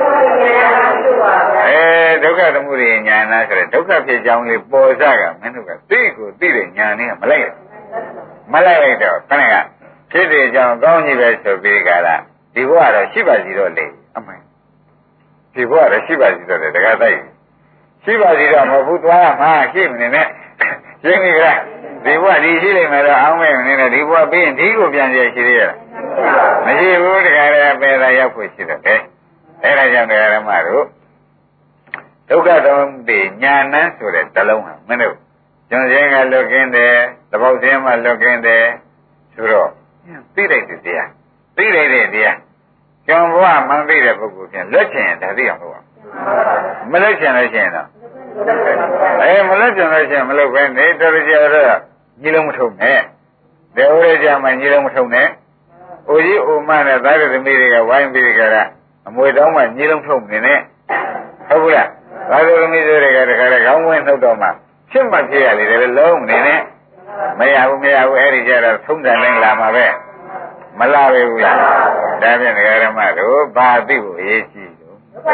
အဲဒုက္ခသမုဒိညာနာဆိုတဲ့ဒုက္ခဖြစ်ကြောင်းလေးပေါ်စားကမင်းတို့ကသိကိုသိတဲ့ညာနဲ့မလိုက်မလိုက်လိုက်တော့ခဏကဖြစ်တဲ့အကြောင်းကောင်းကြီးပဲဆိုပြီးကြလားဒီဘဝတော့ရှိပါစီတော့လေအမှန်ဒီဘဝတော့ရှိပါစီတော့လေတခါတိုက်ရှိပါစီတော့မဟုတ်ဘူးသွားမှာရှိမနေနဲ့ရှင်းပြီလားဒီဘဝဒီရှိနေမယ်တော့အောင်းမဲ့မနေနဲ့ဒီဘဝပြီးရင်ဒီကိုပြန်ရရှိသေးရမရှိဘူးတခါလည်းပယ်သာရောက်ဖို့ရှိတယ်အဲဒါကြောင့်ဓမ္မတို့ဒုက္ခသမုဒိညာဏဆိုတဲ့တလုံးဟာမင်းတို့ကျွန်စင်းကလွတ်ကင်းတယ်သဘောစင်းမှလွတ်ကင်းတယ်ဆိုတော့သိလိုက်တဲ့တရားသိလိုက်တဲ့တရားကျွန်ဘဝမှန်သိတဲ့ပုဂ္ဂိုလ်ပြန်လွတ်ချင်ဒါသိအောင်လို့မလွတ်ချင်လို့ရှိရင်တော့အဲမလွတ်ချင်လို့ရှိရင်မလွတ်ပဲနေတော်ကြတော့ညီလုံးမထုံနဲ့ဒေဝရကြမှာညီလုံးမထုံနဲ့အိုကြီးအိုမနဲ့သားရသမီးတွေကဝိုင်းပြီးကြတာအမွေတောင်းမှညီလုံးထုံနေနဲ့ဟုတ်ဘူးလားသားရသမီးတွေကတခါတည်းခေါင်းဝင်နှုတ်တော့မှဖြစ်မှဖြစ်ရလေတယ်လုံးနေနဲ့မရဘူးမရဘူးအဲ့ဒီကြတော့ထုံးတယ်လိုက်လာမှာပဲမလာပဲဘူးလားဒါဖြင့်ဒကာရမတို့ဘာသိဖို့အရေးကြီးလို့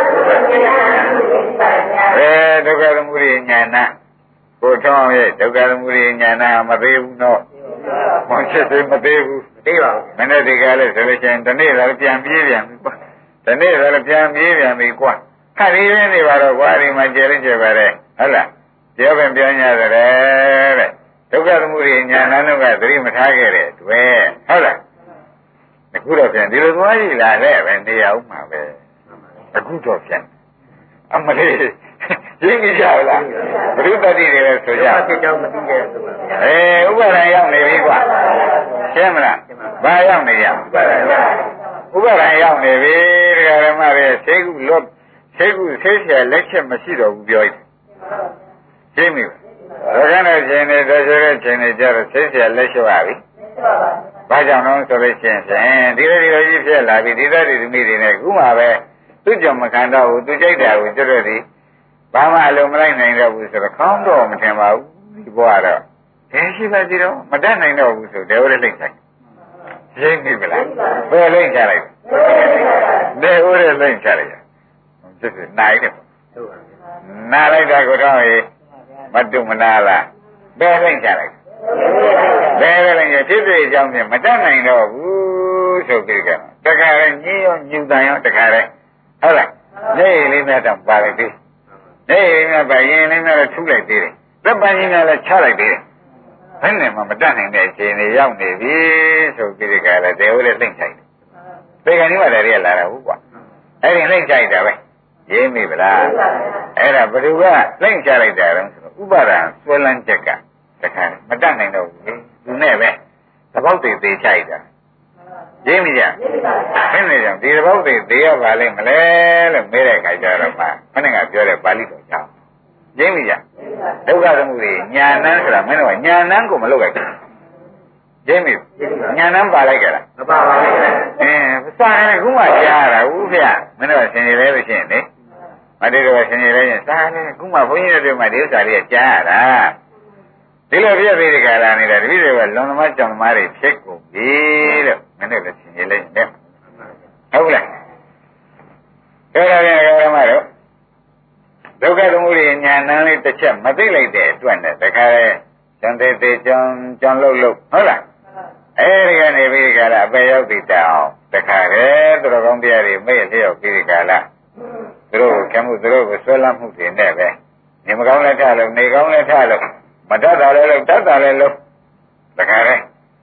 အဲဒုက္ခသမုဒိညာဏကိုထောင်းရဲ့ဒုက္ခသမုဒိညာဏမသေးဘူးတော့မဖြစ်သေးမသေးဘူးသိပါဘူးမနေ့ဒီကလည်းဆိုလို့ရှိရင်ဒီနေ့လည်းပြန်ပြေးပြန်ပြီကွာဒီနေ့လည်းပြန်ပြေးပြန်ပြီကွာခက်ရင်းနေပါတော့ကွာဒီမှာကျဲရကျဲပါတဲ့ဟုတ်လားပြောပြန်ပြောညရတယ်တဲ့ဒုက္ခသမုဒိညာဏတို့ကသတိမထားခဲ့တဲ့တွေ့ဟုတ်လားအခုတော့ပြန်ဒီလိုသွားကြည့်လာတဲ့ပဲနေရအောင်မှာပဲအခုတော့ပြန်အမလေးရင်းကြည့်ကြလားဘုရုတ္တိတွေလည်းဆိုကြအကြောင်းမသိခဲ့ဘူးအေးဥပါဒံရောက်နေပြီကွာရှင်းမလားဘာရောက်နေရဥပါဒံဥပါဒံရောက်နေပြီဒကာဓမ္မတွေဆေကုလွတ်ဆေကုဆေးဆရာလက်ချက်မရှိတော့ဘူးပြောတယ်ရှင်းပြီဒကာနဲ့ရှင်နေတော့ဆိုတဲ့ရှင်နေကြတော့ဆေးဆရာလက်လျှော့ရပြီဘာကြောင့်လဲဆိုလို့ရှိရင်ဒီလိုဒီလိုကြီးဖြစ်လာပြီဒီသားဒီသမီးတွေနဲ့ခုမှပဲသူ့ကြောင့်မခံတော့ဘူးသူကြိုက်တာကိုကျွတ်တော့ဒီဘာမှအလုံးမလိုက်နိုင်တော့ဘူးဆိုတော့ခေါင်းတော့မထင်ပါဘူးဒီဘဝတော့ဒဲရှိပါသေးတော့မတတ်နိုင်တော့ဘူးဆိုဒေဝရလိမ့်ဆိုင်ရှင်းပြီမလားဘယ်လိမ့်ချလိုက်ဒေဝရလိမ့်ချလိုက်စစ်စစ်နိုင်တယ်နားလိုက်တာကိုတော့မတုမနာလားဘယ်လိမ့်ချလိုက်ဘယ်လိုလဲဖြစ်ဖြစ်အကြောင်းဖြင့်မတတ်နိုင်တော့ဘူးဆိုပြီးကြတခါလဲညင်းရောညူတန်ရောတခါလဲဟုတ်လားနေလေးများတော့ပါလိုက်သေးနေလေးများပါရင်လေးများတော့ထူလိုက်သေးတယ်သက်ပန်းကြီးများလည်းချလိုက်သေးတယ်ဘယ်နဲ့မှမတတ်နိုင်တဲ့အချိန်တွေရောက်နေပြီဆိုပြီးကြလဲဒေဝလည်းသိမ့်ချိုက်တယ်ဒီကနေ့မှတည်းကလာတာဟုတ်ကွာအဲ့ဒီသိမ့်ချိုက်တာပဲရင်းမိဗလားအဲ့ဒါဘယ်သူကသိမ့်ချလိုက်တာလဲဆိုတော့ဥပါဒံဆွဲလန်းချက်ကတခါမတတ်နိုင်တော့ဘူးသူနဲ့ပဲသဘောတည်သေးချိုက်တာရင်းမိကြရှင်းနေကြဒီသဘောတည်သေးရပါလိမ့်မလဲလို့မေးတဲ့အခါကျတော့မှခဏကပြောတဲ့ပါဠိတော်ကြောင့်ရင်းမိကြဒုက္ခသမုဒိညာဏဆိုတာမင်းတို့ကညာဏကိုမလုပ်လိုက်ဘူးရင်းမိညာဏပါလိုက်ကြလားမပါပါဘူးအင်းစာရင်ခုမှကြားရတာဦးဖေမင်းတို့ကဆင်ရလဲလို့ရှိရင်လေမတည်းတော့ဆင်ရလဲရင်စာရင်ခုမှဘုန်းကြီးတို့မှဒီဥစ္စာလေးကကြားရတာဒီလိုပြည့်ပြီးဒီကလာနေတာတပည့်တွေကလွန်သမားကြောင်သမားတွေဖြစ်ကုန်ပြီလို့မင်းတို့လည်းသင်ရလိုက်တယ်ဟုတ်လားအဲ့ဒါပြန်ဓမ္မတို့ဒုက္ခသမုဒိညာဏလေးတစ်ချက်မသိလိုက်တဲ့အတွက်နဲ့တခါလဲကျန်သေးသေးကြောင်ကြောင်လို့လို့ဟုတ်လားအဲ့ဒီကနေပြီးဒီကလာအပေရောက်ပြီတောင်တခါလဲသူတော်ကောင်းတရားတွေမဲ့လျောက်ပြီးဒီကလာသူတို့ကမှုသူတို့ကိုဆွဲလမ်းမှုတွေနဲ့ပဲနေမကောင်းလည်းထားလို့နေကောင်းလည်းထားလို့မတတ်တာလည်းလို့တတ်တာလည်းလို့တခါလဲ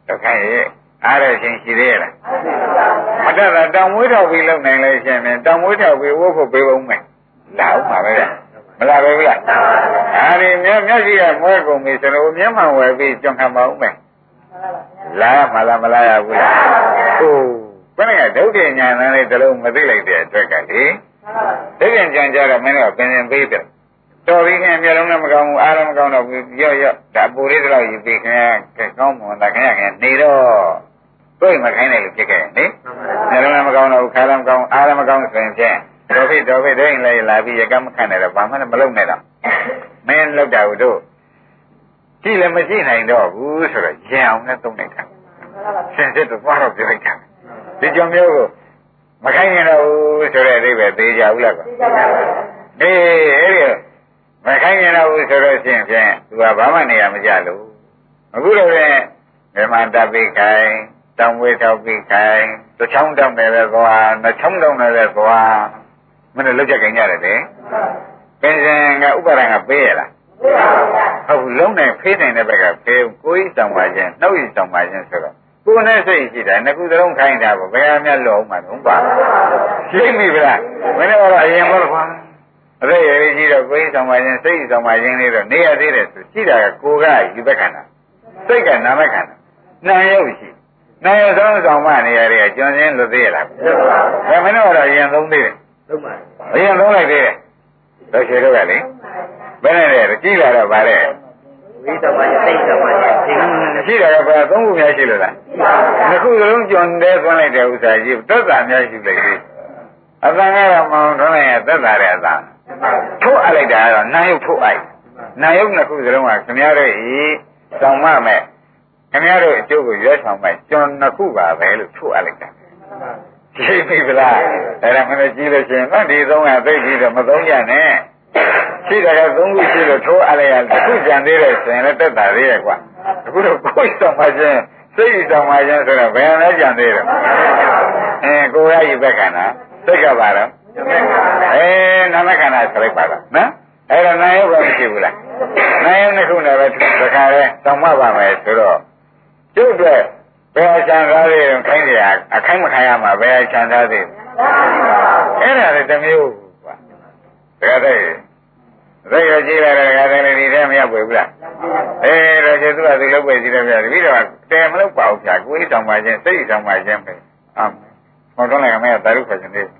တော့ခိုင်းရဲ့အားရချင်းရှိသေးလားမတတ်တာတောင်မွေးထောက်ပြီးလုံနိုင်လဲရှင်ဖြင့်တောင်မွေးထောက်ပြီးဝုတ်ဖို့ပေးအောင်မယ်လာအောင်ပါပဲမလာပဲဘူးလားအားဒီမြတ်မြတ်ကြီးကမွဲကုန်ပြီဆိုတော့မျက်မှန်ဝယ်ပြီးကြွခံပါအောင်မယ်လာမလားမလာရဘူးလားဟုတ်ဘယ်နဲ့ကဒုဋ္ဌိညာဏလေးတလုံးမသိလိုက်တဲ့အတွက်ကလေဒိဋ္ဌိကြံကြတော့မင်းတို့ပင်ပင်ပေးတယ်တော်ပြီခင်မျိုးလုံးနဲ့မကောင်းဘူးအားလည်းမကောင်းတော့ဘူးရော့ရော့ဒါပူလေးတော့ယူပြီးခင်ကောင်းမွန်တာခင်ရခင်နေတော့တွေ့မခိုင်းတယ်လို့ဖြစ်ခဲ့လေမျိုးလုံးလည်းမကောင်းတော့ဘူးခါလည်းမကောင်းအားလည်းမကောင်းဆိုရင်ဖြင့်တော်ပြီတော်ပြီဒိဋ္ဌိလည်းလာပြီးရကမခံတယ်တော့ဘာမှမလုပ်နဲ့တော့မင်းလောက်တာတို့ကြည့်လည်းမကြည့်နိုင်တော့ဘူးဆိုတော့ရင်အောင်နဲ့သုံးလိုက်တာဆင်စစ်တော့သွားတော့ပြလိုက်တာဒီကြောင့်မျိုးကိုမခိုင်းရင်တော့ဆိုတဲ့အဓိပ္ပာယ်သေးကြဘူးလားကွာအေးအဲ့ဒီမခိုင်းရင်တော့ဆိုတော့ရှင်းဖြင့်သူကဘာမှနေရမကြလို့အခုတော့ပြင်ဓမ္မတပိခိုင်တောင်ဝေးထောက်ပိခိုင်တစ်ချောင်းတောင်းတယ်ပဲကွာနှစ်ချောင်းတောင်းတယ်ပဲကွာမင်းတို့လောက်ကြကြရတယ်လေပင်စင်ကဥပါဒံကပေးရလားဟုတ်လုံးနဲ့ဖေးနိုင်တဲ့ဘက်ကဖေးကိုယ်ဤဆောင်ပါခြင်းနှုတ်ဤဆောင်ပါခြင်းဆိုတော့ကိုယ်နဲ့စိတ်ရှိတာနှစ်ခုသလုံးခိုင်းတာပေါ့ဘယ်အများလောအောင်မှမပါရှင်းပြီဗျာမင်းတို့ကတော့အရင်ကတော့ကွာအဲ့ဒါရည်ကြီးတော့ကိုယ်ဤဆောင်ပါခြင်းစိတ်ဤဆောင်ပါခြင်းလေးတော့နေရသေးတယ်ဆိုရှိတာကကိုယ်ကယူဘက်ခန္ဓာစိတ်ကနာမခန္ဓာနာယုတ်ရှိနာယုတ်ဆောင်ဆောင်မှနေရတဲ့ကျွမ်းစင်းလွတ်သေးရလားဒါမင်းတို့ကတော့အရင်သုံးသေးတယ်သုံးပါအရင်သုံးလိုက်သေးတယ်တော့ရှင်းတော့ကလေဘယ်နဲ့လဲကြည့်လာတော့ဗါတဲ့ဝိသမယစိတ်သမယရှိတာကဘာသုံးခုများရှိလို့လားနှစ်ခုစလုံးကြော်နေသွန်းလိုက်တဲ့ဥစ္စာကြီးသက်သာများရှိလိုက်ပြီအသံကတော့မောင်ထုံးလိုက်ရသက်သာတဲ့အသံထိုးအပ်လိုက်တာကတော့နာယုတ်ထိုးအိုက်နာယုတ်နှစ်ခုစလုံးကခင်ဗျားတို့ဤဆောင်မမဲ့ခင်ဗျားတို့အကျိုးကိုရွေးဆောင်မဲ့ကြော်နှစ်ခုပါပဲလို့ထိုးအပ်လိုက်တာကြည့်ပြီဗလားအဲ့ဒါမင်းကြည့်လို့ရှိရင်တော့ဒီသုံးကသိပြီးတော့မသုံးကြနဲ့ရှိတယ်ကသုံးခုရှိလို့ထိုးအပ်လိုက်ရတစ်ခုကြံသေးတယ်ဆိုရင်လည်းသက်သာသေးရဲ့ကွာအခုတော့ကိုယ်ဆောင်ပါခြင်းစိတ်ဆောင်ပါခြင်းဆိုတော့ဘယ်နဲ့ကြံသေးတယ်အဲကိုယ်ရည်ဘက်ခန္ဓာစိတ်ကပါတော့အဲနာမခန္ဓာဆိုလိုက်ပါတော့နော်အဲ့ဒါနာယုတ်ကမရှိဘူးလားနာယုတ်နှစ်ခုနဲ့ပဲတခါလဲဆောင်မပါမယ်ဆိုတော့ကျုပ်အတွက်ဘယ်အချမ်းသားလေးခိုင်းကြရအခိုင်းမခိုင်းရမှာဘယ်အချမ်းသားသေးအဲ့ဒါလည်းတစ်မျိုးကွာတကယ်တည်းသိရကြည့်လိုက်တဲ့ခါတည်းဒီထဲမရောက်ဘူးလားအေးတော့ကျေသူကဒီလောက်ပဲကြည့်တယ်ပြတပည့်တော့တဲမလို့ပါဘူးဖြာကိုယ်ဆောင်ပါခြင်းစိတ်ဆောင်ပါခြင်းပဲအာဟောတော့လည်းမရတာရုပ်ခွခြင်းလေး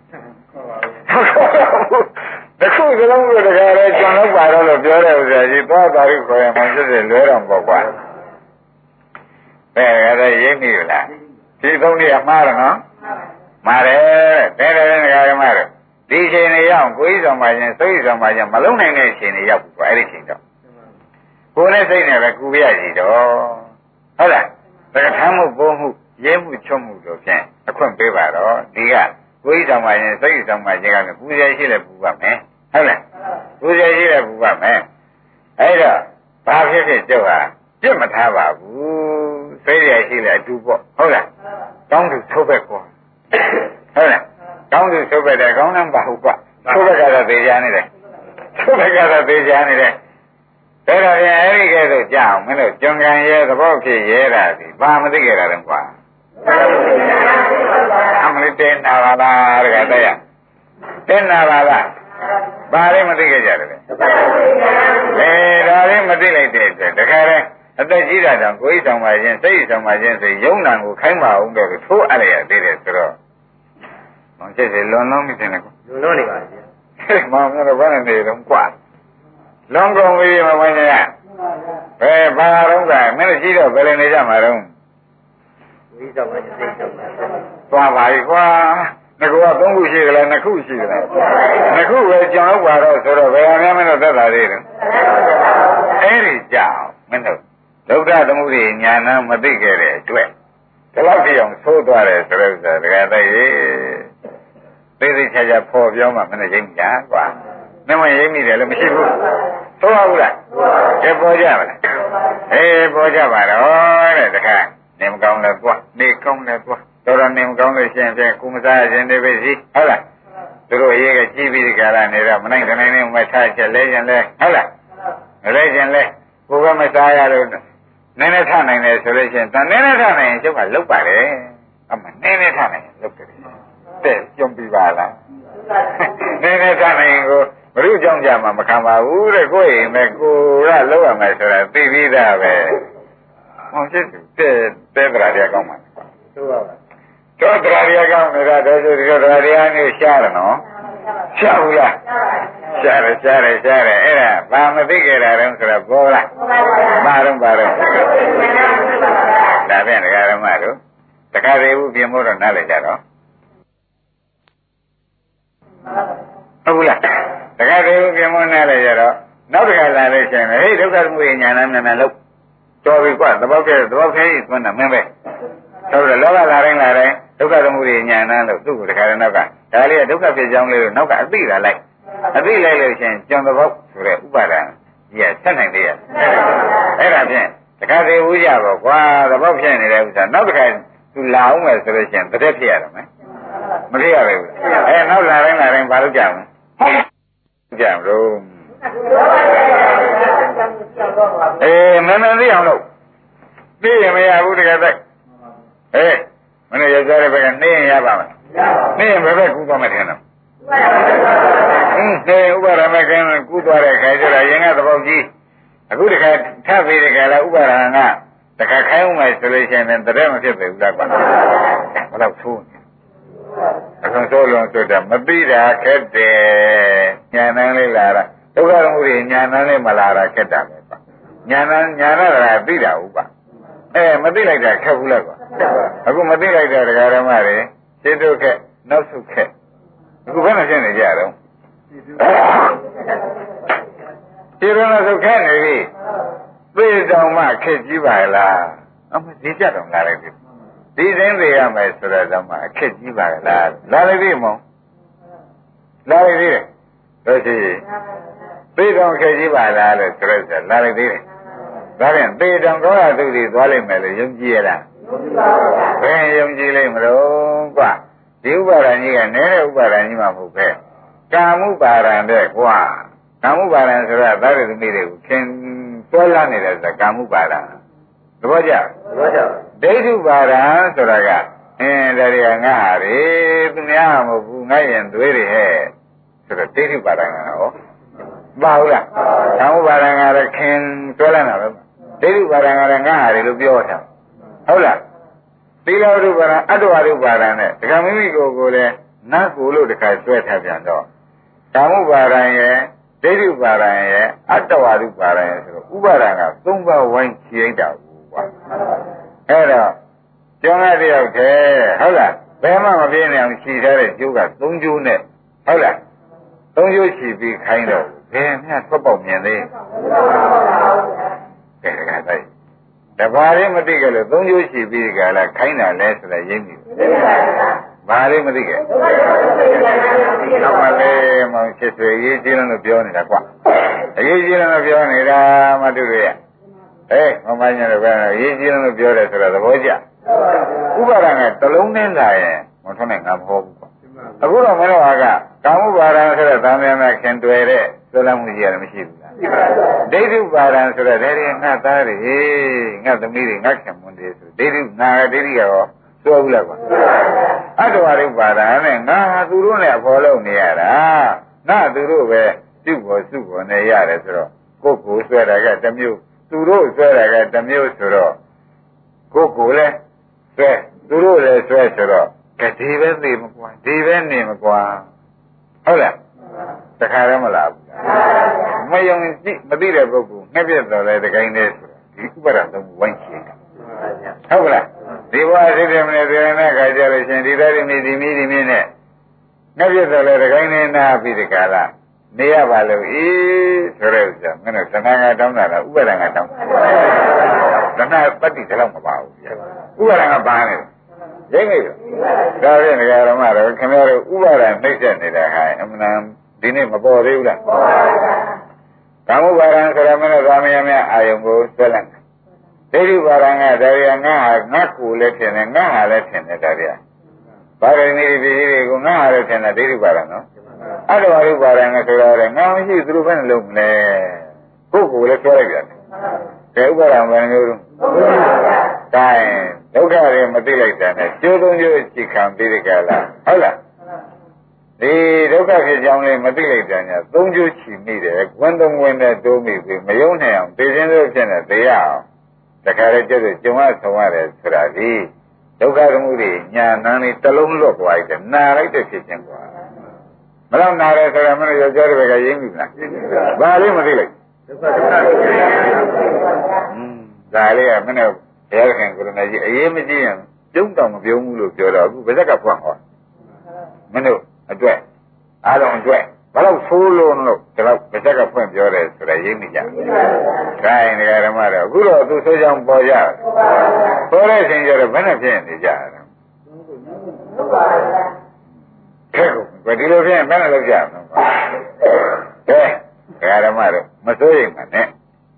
တခုစလုံးကိုတကယ်လဲကျွမ်းလို့ပါတော့လို့ပြောတဲ့ဥစ္စာကြီးသွားတာရုပ်ခေါ်ရမှစစ်စစ်လွဲတော့ပေါ့ကွာဘယ်ရတဲ့ရိပ်မိလားဒီသုံးလေးကမှားတယ်နော်မှားတယ်တဲ့တဲ့တဲ့ဓမ္မတို့ဒီချိန်လေးရောက်ကိုယ်ဆောင်ပါခြင်းစိတ်ဆောင်ပါခြင်းမလုံးနိုင်တဲ့ချိန်လေးရောက်ပြီအဲ့ဒီချိန်တော့ကိုယ်နဲ့စိတ်နဲ့ပဲကူပြရစီတော့ဟုတ်လားတက္ကထမ်းမှုပိုးမှုရဲမှုချွတ်မှုတို့ဖြင့်အခွင့်ပေးပါတော့ဒီကကိုယ်ဆောင်ပါခြင်းစိတ်ဆောင်ပါခြင်းကလည်းပူဇော်ရှိလည်းပူပါမယ်ဟုတ်လားပူဇော်ရှိလည်းပူပါမယ်အဲ့တော့ဘာဖြစ်ဖြစ်ကြောက်ဟာပြစ်မထားပါဘူးစိတ်ရရှိလည်းအတူပေါ့ဟုတ်လားတောင်းသူသုဘက်ကောဟုတ်လားကောင်းသူသုဘက်တယ်ကောင်းနှံပါဟုတ်ကသုဘက်ကတော့သေးချာနေတယ်သုဘက်ကတော့သေးချာနေတယ်ဒါတော့ပြန်အဲ့ဒီကဲတော့ကြောက်မင်းတို့ကြုံကံရဲသဘောဖြစ်ရဲတာဒီဘာမသိကြတာလဲကွာအမလေးတင်းနာပါလားတကယ်တည်းတင်းနာပါလားဘာလေးမသိကြကြတယ်လဲအဲဒါလေးမသိလိုက်တဲ့အတွက်တခါတည်းအသက်ကြီးတာတောင်ကိုယ်ဆောင်ပါခြင်းစိတ်ဆောင်ပါခြင်းဆိုယုံနာကိုခိုင်းပါအောင်တော့ထိုးအပ်ရသေးတယ်ဆိုတော့မောင်ကျက်တယ်လွန်လုံးမိတယ်ကွာလွန်လုံးနေပါဗျာမောင်ကတော့ဘာနဲ့နေတော့ကွာလွန်ကုန်ပြီမမင်းကြီးကဘယ်ဘာတော့ကမင်းတို့ရှိတော့ဘယ်လိုနေကြမှာတော့ဝိသောမစိတ်ဆုံးပါသွားပါ යි ကွာငါကသုံးခုရှိကြလားနှစ်ခုရှိကြလားနှစ်ခုပဲကြောင်ပါတော့ဆိုတော့ဘယ်အများမင်းတို့သက်သာသေးတယ်အဲ့ဒီကြောင်မင်းတို့ဒုက္ခသမုဒိညာဏမသိခဲ့တဲ့အတွက်ဒီလောက်ကြည့်အောင်သိုးသွားတယ်ဆိုတော့ဒကာတိုက်ရေသိသိချာချာဖော်ပြောမှမနဲ့ရိမ့်ကြကွာမင်းမရိမ့်မိတယ်လည်းမရှိဘူးသိုးဟုတ်လားကျေပေါ်ကြပါလားအေးပေါ်ကြပါတော့တဲ့တခါနေမကောင်းလဲသွားနေကောင်းလဲသွားတော်တော်နေမကောင်းလို့ရှင်ဖြင့်ကုမစားခြင်းတွေပဲရှိဟုတ်လားသူတို့ရေးကကြည့်ပြီးဒီကရနေတော့မနိုင်တိုင်းနဲ့မထားချက်လဲခြင်းလဲဟုတ်လားလဲခြင်းလဲကိုယ်ကမစားရလို့နည်းနည်းထနိုင်တယ်ဆိုလို့ရှိရင်တန်နည်းနည်းထနိုင်ရင်ကျုပ်ကလုတ်ပါလေအမနည်းနည်းထနိုင်ရင်လုတ်တယ်တဲ့ကြုံပြပါလားနည်းနည်းထနိုင်ရင်ကိုဘုရုကြောင့်ကြမှာမခံပါဘူးတဲ့ကိုယ့်အိမ်မဲ့ကိုကလောက်ရမယ်ဆိုတာသိပြီးသားပဲဟောဖြစ်တဲ့တဲ့တရားတွေကောင်းမှာသိပါပါတော့တရားတွေကောင်းနေတာတော့ဆိုဒီတော့တရားတွေနဲ့ရှားတယ်နော်ရှားဘူးလားရှားတယ်ရှားတယ်ရှားတယ်အဲ့ဒါဘာမသိကြတာတုန်းဆိုတော့ဘောလားဘာတော့ဘာတော့ဒါဖြင့်ဒကာဓမ္မတို့တခါတည်းဘူးပြင်ဖို့တော့နားလည်ကြတော့ဟုတ်ဘူးလားတခါတည်းဘူးပြင်ဖို့နားလည်ကြတော့နောက်တစ်ခါလာလို့ရှိရင်ဟေးဒုက္ခသမုဒယညာနာမြန်မြန်လို့တော်ပြီကွသဘောကျသဘောခဲကြီးသွန်းတာမင်းပဲဆိုတော့လောကလာတိုင်းလာတိုင်းဒုက္ခသမုဒယညာနာလို့သူ့ကိုတခါတည်းနောက်ကဒါလေးကဒုက္ခဖြစ်ကြောင်းလေးလို့နောက်ကအသိတာလိုက်အသိလိုက်လို့ရှိရင်ကျွံသဘောဆိုတဲ့ဥပါဒံကြီးကဆက်နိုင်သေးရဲ့အဲ့ဒါဖြင့်တခါတည်းဘူးကြပါကွာသဘောဖြစ်နေတဲ့ဥစ္စာနောက်တစ်ခါသူလာအောင်မယ်ဆိုလို့ရှိရင်တရက်ဖြစ်ရတော့မယ်မဖြစ်ရပဲဘူးအဲနောက်လာတိုင်းလာတိုင်းဘာလို့ကြမလဲကြမလို့အေးမမသိအောင်လို့သိရင်မရဘူးတကယ်ပဲအေးမနေ့ရောက်ကြတဲ့ဘက်ကနှင်းရင်ရပါမယ်နှင်းရင်ဘယ်ဘက်ကူးသွားမှထင်တော့အင်းနေဥပါဒမဲ့ကင်းကူးသွားတဲ့ခါကျတော့ရင်ကသဘောကြီးအခုတခါထပ်ပြီးတခါလားဥပါဒကတခါခိုင်းဦးမယ်ဆိုလို့ရှိရင်တရက်မဖြစ်ပေဘူးလားကွာဘယ်တော့သိုးအခုဆိုလုံးဆိုတော့မသိတာခက်တယ်ညာနန်းလေးလာတာဒုက္ခသမုဒယညာနန်းလေးမလာတာခက်တာပဲကွာညာနန်းညာနာတာသိတာဟုတ်ပါအဲမသိလိုက်တာခက်ဘူးလားကွာအခုမသိလိုက်တဲ့ဒကာဓမ္မတွေစိတ်တို့ခက်နောက်ဆုခက်အခုဘယ်နဲ့ရှင်းနေကြတော့ဒီလိုနဲ့ဆုခက်နေပြီသိတော်မှခက်ကြီးပါလားအမဒီကြတော့လာလိုက်ပြီဒီတိုင်းသိရမယ်ဆိုတော့မှအခက်ကြီးပါလားလာလိုက်ပြီမောင်လာလိုက်သေးတယ်တို့ရှိသိတော်ခက်ကြီးပါလားလို့ဆိုတော့လာလိုက်သေးတယ်ဒါဖြင့်သိတော်ကောရသူတွေသွားလိုက်မယ်လို့ယုံကြည်ရလားဘယ်ယုံကြည်လိမ့်မလို့ကွာဒီဥပါဒဏ်ကြီးကနည်းတဲ့ဥပါဒဏ်ကြီးမှမဟုတ်ပဲကာမှုပါဒံတဲ့ကွာကာမှုပါဒံဆိုတာသာရသမီးတွေကိုခင်တွဲလာနေတယ်ဆိုတာကာမှုပါဒံသဘောကျသဘောကျဒိဋ္ဌုပါဒံဆိုတာကအင်းဒါတွေကငါဟာတွေသူများမဟုတ်ဘူးငါရင်သွေးတွေဟဲ့ဆိုတော့ဒိဋ္ဌုပါဒံကတော့ပါဘူးလားကာမှုပါဒံကလည်းခင်တွဲလာတာပဲဒိဋ္ဌုပါဒံကလည်းငါဟာတွေလို့ပြောတာဟုတ်လားသီလဝိပါဒအတ္တဝိပါဒနဲ့တခါမိမိကိုယ်ကိုယ်လည်းနတ်ကိုလို့တခါဆွဲထားပြန်တော့ကာမှုပါဒရဲ့ဒိဋ္ဌိပါဒရဲ့အတ္တဝိပါဒရဲ့ဆိုတော့ဥပါဒကသုံးပါးဝိုင်းခြိလိုက်တာကွာအဲ့တော့ကျောင်းသားတယောက်တည်းဟုတ်လားဘယ်မှမပြင်းနေအောင်ခြိထားတဲ့ကျိုးကသုံးကျိုးနဲ့ဟုတ်လားသုံးကျိုးခြိပြီးခိုင်းတော့ဘယ်မှထွက်ပေါက်မြင်သေးကဲတခါတိုက်တဘာလေးမသိကြလို့သုံးကျိုးရှိပြီးကြလားခိုင်းတာလဲဆိုတော့ရင်းပြီဘာလေးမသိကြတော့မလေးမောင်ချစ်ဆွေရေးကြည့်လို့ပြောနေတာကွာအရေးကြီးလို့ပြောနေတာမတူရရဲ့ဟေးမမညာတော့ပဲရေးကြည့်လို့ပြောတယ်ဆိုတော့သဘောကျဥပါဒံကတလုံးနဲ့လာရင်မထွန်းနိုင်ငါမဟုတ်ဘူးကွာအခုတော့မင်းတို့ကကာမှုပါဒံဆိုတော့သံဃာမခင်တွေ့တဲ့သွလမှုကြီးရတယ်မရှိဘူးဒိဋ္ဌိပါဒံဆိုတော့ဒါတွေငါသားတွေငါသမီးတွေငါခင်မွန်းတွေဆိုဒိဋ္ဌိငါဒိဋ္ဌိရောပြောဘူးလားကွာအတ္တဝရိပါဒံနဲ့ငါဟာသူတို့နဲ့အဖော်လုံးနေရတာငါသူတို့ပဲပြုဖို့စုဖို့နေရတယ်ဆိုတော့ကိုယ်ကိုဆွဲတာကတစ်မျိုးသူတို့ဆွဲတာကတစ်မျိုးဆိုတော့ကိုယ်ကိုလည်းဆွဲသူတို့လည်းဆွဲဆိုတော့ကဒီပဲသိမကွာဒီပဲနေမကွာဟုတ်လားတခါတော့မလားဘူးမယုံကြည့်မသိတဲ့ပုဂ္ဂိုလ်ငှက်ပြတ်တော်လဲတကိုင်းလေးဆိုတာဒီဥပါဒသုံးခုဝိုင်းချင်တာဟုတ်လားဒီဘဝစိတ်တယ်မနဲ့သေရတဲ့ခါကျလို့ရှင်ဒီသားဒီမိဒီမိဒီမိနဲ့ငှက်ပြတ်တော်လဲတကိုင်းလေးနာပြီးဒီကလာနေရပါလို့အေးဆိုရဲဥစ္စာမင်းတို့သဏ္ဍာန်ကတောင်းတာလားဥပါဒံကတောင်းတာသဏ္ဍာန်ပတ္တိတလောက်မပါဘူးဗျာဥပါဒံကပါနေတယ်ရိမ့်နေတယ်ဒါဖြင့်ဒကာရမတို့ခင်ဗျားတို့ဥပါဒံနှိမ့်ဆက်နေတာဟာအမှန်ဒီနေ့မပေါ်သေးဘူးလားပေါ်ပါဘူးကာမဘာရံဆိုရမလို့သာမယမြအာယုံကိုဆွဲလိုက်ဒိဋ္ဌိဘာရံကဒါရီငါဟာငါကိုလည်းထင်တယ်ငါဟာလည်းထင်တယ်ဒါရီဘာရဏီဒီပြည်တွေကိုငါဟာလည်းထင်တယ်ဒိဋ္ဌိဘာရံနော်အတ္တဝရိဘာရံကဆိုတော့ငါမရှိသူတို့ဘယ်နဲ့လုံးမလဲကိုယ်ကိုလည်းဆွဲလိုက်ပြန်ဒကဲဥပါဒံဘယ်မျိုးလဲဒါဒုက္ခတွေမသိလိုက်တာနဲ့ကျိုးသုံးကျိုးကြည့်ခံပြီးတဲ့ကလာဟုတ်လားဒီဒုက္ခဖြစ်ကြောင်းလေးမသိလိုက်တာညာသုံးကျိုးချီမိတယ်ကွန်းသုံးကွန်းနဲ့တိုးမိပြီးမယုံနိုင်အောင်သိခြင်းလို့ဖြစ်နေတရားအောင်တခါလေကျတော့ကျုံရဆုံးရတယ်ဆိုတာဒီဒုက္ခသမှုတွေညာနန်းလေးတစ်လုံးလွတ်သွားတယ်နာလိုက်တဲ့ဖြစ်ခြင်းကွာမတော့နာတယ်ဆိုတော့မင်းတို့ကြောက်တဲ့ဘက်ကရင်းပြီလားဘာလေးမသိလိုက်ဒုက္ခဒုက္ခอืมဒါလေးကမင်းတို့ဘုရားခင်ကိုရဏကြီးအေးမကြည့်ရင်ကျုံတောင်မပြုံးဘူးလို့ပြောတော့အခုဗဇက်ကဖွင့်ဟောမင်းတို့အတွက်အားလုံးအတွက်ဘာလို့ဆိုးလို့လို့ဒီလောက်ဗဇက်ကဖွင့်ပြောတယ်ဆိုတော့ရင်းမိကြခိုင်းနေကြဓမ္မတော့အခုတော့သူဆိုးကြောင်ပေါ်ကြပေါ်တဲ့အချိန်ကျတော့ဘယ်နဲ့ဖြစ်နေကြတယ်ခဲကိုဒီလိုဖြစ်ရင်ဘယ်နဲ့လုပ်ကြမလဲကဲဓမ္မတော့မစိုးရိမ်ပါနဲ့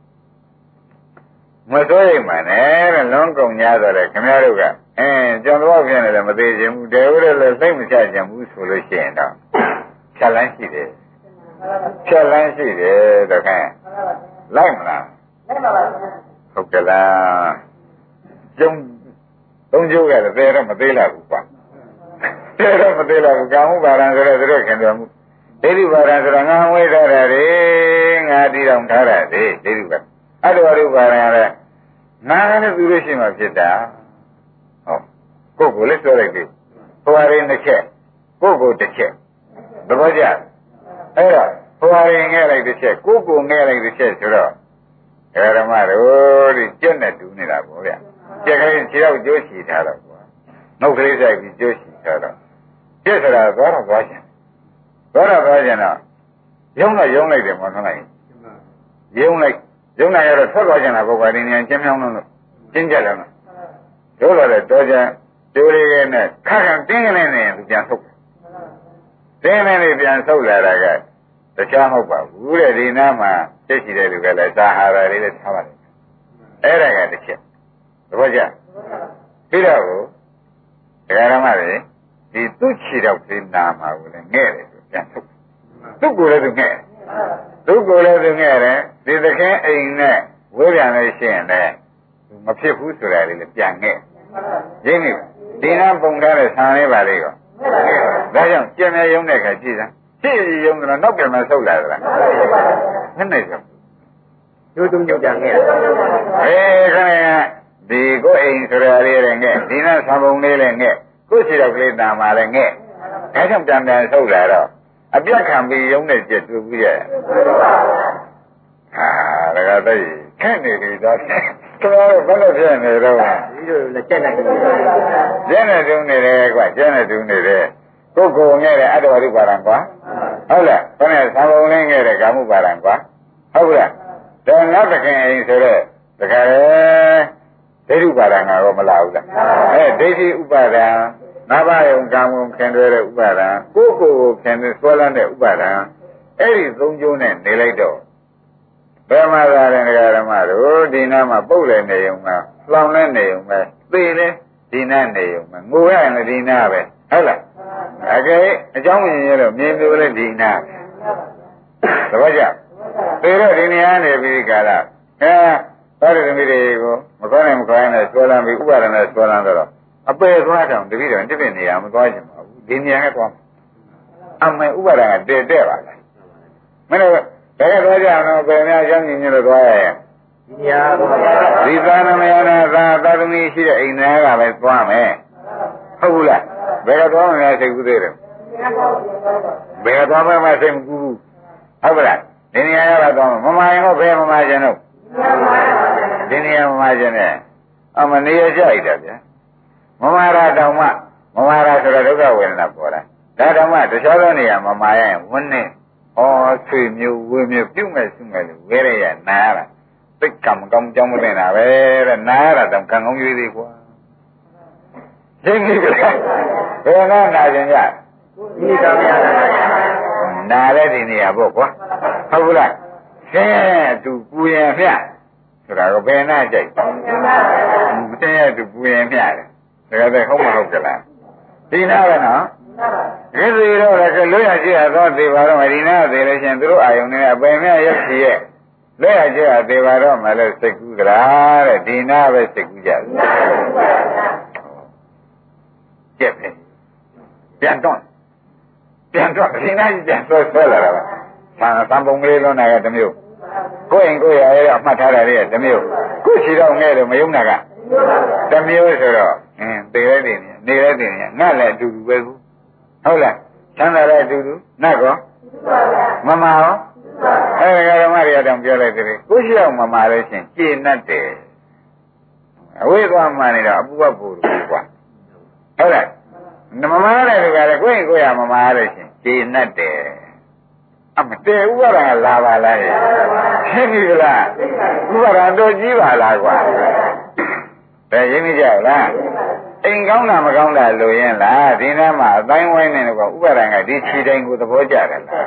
မစိုးရိမ်ပါနဲ့တဲ့လွန်ကုန်냐ဆိုတဲ့ခင်ဗျားတို့ကအင်းကျွန်တော်ဖြစ်နေတယ်မသေးခြင်းဘူးတဲဦးလည်းသိမချခြင်းဘူးဆိုလို့ရှိရင်တော့ဖြတ်လန်းရှိတယ်ဖြတ်လန်းရှိတယ်တခါလိုက်မလားလိုက်ပါပါဟုတ်ကဲ့လားကျုံသုံးကျိုးကလည်းတဲတော့မသေးလာဘူးကွာတဲတော့မသေးလာဘူးကာမှုပါရံဆိုတဲ့သူတို့ခင်တော်မူဒိဋ္ဌိပါရံဆိုတာငါဝိထားတာတွေငါတည်တော်ထားတာတွေဒိဋ္ဌိပါအတ္တဝရုပါရံလည်းနာနဲ့သူလို့ရှိမှဖြစ်တာဟုတ်ကိုယ်ကိုလည်းပြောလိုက်ပြီဘဝရင်းတစ်ချက်ကိုယ်ကိုတစ်ချက်သဘောကျအဲ့တော့ဘဝရင်းငဲ့လိုက်တစ်ချက်ကိုယ်ကိုငဲ့လိုက်တစ်ချက်ဆိုတော့ဓမ္မတို့ဒီကျက်နဲ့တူနေတာပေါ့ဗျကျက်ကလေးခြေတော့ကျိုးချီထားတော့ကွာနှုတ်ကလေးဆိုင်ပြီးကျိုးချီထားတော့ကျက်ဆိုတာသွားတော့သွားခြင်းသွားတော့သွားခြင်းတော့ယုံတော့ယုံလိုက်တယ်မဟုတ်လားယုံလိုက်ယုံနိုင်ရတော့ထွက်သွားကြတာပုဂ္ဂိုလ်ရင်းဉာဏ်ကျင်းမြောင်းလို့ကျင်းကြတယ်နော်တို့တော့တော့ကြကျိုးလေးကနဲ့ခါခံတင်းကနေနေသူပြန်ဆုပ်တင်းနေနေပြန်ဆုပ်လာတာကတခြားမဟုတ်ပါဘူးတဲ့ဒီနားမှာသိရှိတဲ့လူကလည်းသာဟာရလေးနဲ့ထားပါတယ်အဲ့ဒါကတစ်ချက်သဘောကျပြီးတော့ဒကာရမတွေဒီသူ့ခြေတော့ဒီနာမှာကိုလည်းငဲ့တယ်ဆိုပြန်ဆုပ်သူ့ကိုယ်လည်းသူငဲ့သူ့ကိုယ်လည်းသူငဲ့တယ်ဒီသခင်အိမ်နဲ့ဝေးပြန်လို့ရှိရင်လည်းမဖြစ်ဘူးဆိုတာလေးလည်းပြန်ငဲ့ရင်းနေဒီနာပုံထားတဲ့ဆံလေးပါလေးကောဒါကြောင့်ကျင်မြယုံတဲ့ခါကြည့်စမ်းကြည့်ယုံတော့နောက်ပြန်မဆုတ်လာသလားနည်းနည်းဆိုဒုတုံညုတ်ကြငဲ့အေးခဏဒီကိုအိမ်ဆိုတာလေးလည်းငဲ့ဒီနာဆံပုံလေးလည်းငဲ့ကိုယ်စီတော့ကလေးတာမှာလည်းငဲ့ဒါကြောင့်ပြန်ပြန်ဆုတ်လာတော့အပြတ်ခံပြီးယုံတဲ့ကျက်တွေ့ပြီးရဲ့ဟာဒါကတည်းကခက်နေပြီတော့တော်ဘယ်လိုဖြစ်နေတော့ဒီလိုလက်ချက်နဲ့ကျင်းနေတုံးနေတယ်ကွာကျင်းနေတုံးနေတယ်ကိုယ်ကိုငဲ့တဲ့အတ္တဝိပါဒံကွာဟုတ်လားဘယ်နဲ့သံပုံလေးငဲ့တဲ့ကာမှုပါဒံကွာဟုတ်လားဒါနောက်တစ်ခင်အိမ်ဆိုတော့တခါလေဒိဋ္ဌိပါဒံကတော့မလာဘူးလားအဲဒိဋ္ဌိဥပါဒံငါးပါးယုံကာမုံခင်တွဲတဲ့ဥပါဒံကိုယ်ကိုယ်ကိုခင်တွဲဆွဲလန်းတဲ့ဥပါဒံအဲ့ဒီသုံးကျိုးနဲ့နေလိုက်တော့ဘယ်မှာသာတဲ့ဓမ္မတို့ဒီနားမှာပုတ်လည်းနေုံမှာလောင်လည်းနေုံပဲသေလည်းဒီနားနေုံမှာငိုရရင်လည်းဒီနားပဲဟုတ်လားအကယ်အကြောင်းမြင်ရတော့မြင်ပြလည်းဒီနားသဘောကျသေတော့ဒီနေရာနေပြီးကာလအဲဘာလို့သမီးတွေကိုမကောင်းနိုင်မကောင်းနိုင်ဆွဲလန်းပြီးဥပါဒနဲ့ဆွဲလန်းတော့အပယ်သွားတောင်တပည့်တော်တစ်ပြည့်နေရာမသွားချင်ပါဘူးဒီနေရာကသွားအမေဥပါဒကတည်တဲ့ပါလားမင်းတို့ဘယ်ကတော့ကြအောင်ဘယ်များအကြောင်းညင်ညလို့သွားရရင်ဒီနေရာဒီသာနမယနာသာသာသမီရှိတဲ့အိမ်သားကပဲသွားမယ်ဟုတ်ဘူးလားဘယ်ကတော့မှစိတ်ကူးသေးတယ်ဘယ်ကတော့မှစိတ်မကူးဘူးဟုတ်ပါလားဒီနေရာကသွားမမရင်တော့ဘယ်မမကျင်တော့ဒီနေရာမမကျင်နဲ့အမနေရကြိုက်တယ်ဗျာမမရာတောင်မှမမရာဆိုတော့ဒုက္ခဝေဒနာပေါ်လာဒါတောင်မှတခြားသောနေရာမမရရင်ဝန်းနေဩဆွေမျိုးဝေမျိုးပြုတ်မဲ့စုမဲ့လို့ဝဲရရနားတာသိက္ခာမကောင်းကြောင်းမတင်တာပဲတဲ့နားရတာတောင်ကံကောင်းရွေးသေးကွာရှင်းပြီကလားဘယ်နာနာကျင်ကြဒီကံမရနာတဲ့ဒီနေရာပေါ့ကွာဟုတ်ဘူးလားရှင်းသူပူရင်မြဆိုတာကဘယ်နာကြိုက်မတင်ရသူပူရင်မြတယ်ဒါကြတဲ့ဟုတ်မဟုတ်ကြလားဒီနာပဲနော်ဒီစီတော့လည်းလွတ်ရရှိရတော့ဒီပါတော့ဒီနာသေးလို့ရှင်သူတို့အာယုန်နဲ့အပင်မြရက်စီရဲ့လက်ရကျသေးပါတော့မလဲစိတ်ကူးကြလားတဲ့ဒီနာပဲစိတ်ကူးကြတယ်ကျက်တယ်ပြန်တော့ပြန်တော့ဒီနာကြီးပြန်ဆွဲဆွဲလာတာပါသံသံပုံကလေးလုံးနာကတမျိုးကိုယ်ရင်ကိုယ်ရရဲ့အမှတ်ထားတာလေးတမျိုးကိုယ်ချီတော့ငဲ့လို့မယုံနာကတမျိုးဆိုတော့အင်းသေလိုက်တယ်နေလိုက်တယ်ငါလည်းအတူတူပဲကူဟုတ်လားချမ်းသာတဲ့အတူတူနတ်ကောမမရောအဲဒီဓမ္မတွေအတောင်ပြောလိုက်တယ်ကိုရှိအောင်မမာလို့ရှင်ကျေနပ်တယ်အဝိသွားမှနေတော့အပူကပူလို့ကွာဟုတ်လားမမာတဲ့လူကလည်းကိုယ့်ရင်ကိုယ်ရမမာလို့ရှင်ကျေနပ်တယ်အမတည့်ဥပါဒံလာပါလားဟဲ့ပြီလားဥပါဒံတော့ကြီးပါလားကွာဘယ်ရင်းမိကြလားအိမ်ကောင်းတာမကောင်းတာလို့ရင်လားဒီနေ့မှအတိုင်းဝိုင်းနေတော့ဥပါဒံကဒီခြေတိုင်းကိုသဘောကျတယ်လား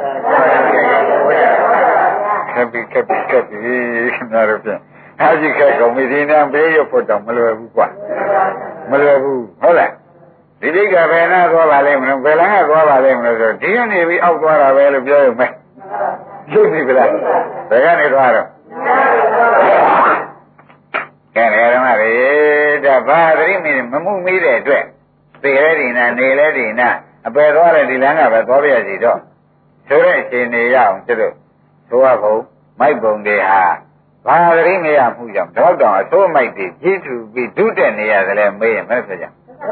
ခက်ပြီခက်ပြီခက်ပြီခင်ဗျားတို့ပြန်ဟာကြီးခက်ကုန်ပြီဒီနေ့ဘေးရဖို့တော့မလွယ်ဘူးကွာမလွယ်ဘူးဟုတ်လားဒီဒိဋ္ဌကဘယ်နာသွားပါလိမ့်မလို့ဘယ်လမ်းကသွားပါလိမ့်မလို့ဆိုဒီကနေပြီးအောက်သွားတာပဲလို့ပြောရုံပဲလုပြီဗလားဘယ်ကနေသွားတော့ကဲဓမ္မတွေဒါဘာသတိမီမမှုမိတဲ့အတွက်သိရဲဒီနာနေလဲဒီနာအပယ်သွားတဲ့ဒီလမ်းကပဲသွားပြရစီတော့ဆိုတဲ့အချိန်နေရအောင်ကျတော့သိုးရဖို့မိုက်ပုံတွေဟာဘာသတိမရမှုကြောင့်တော့တောင်အသိုးမိုက်တွေကြီးထူပြီးဒုတက်နေရတယ်လဲမေးရင်မဲ့ဆိုကြ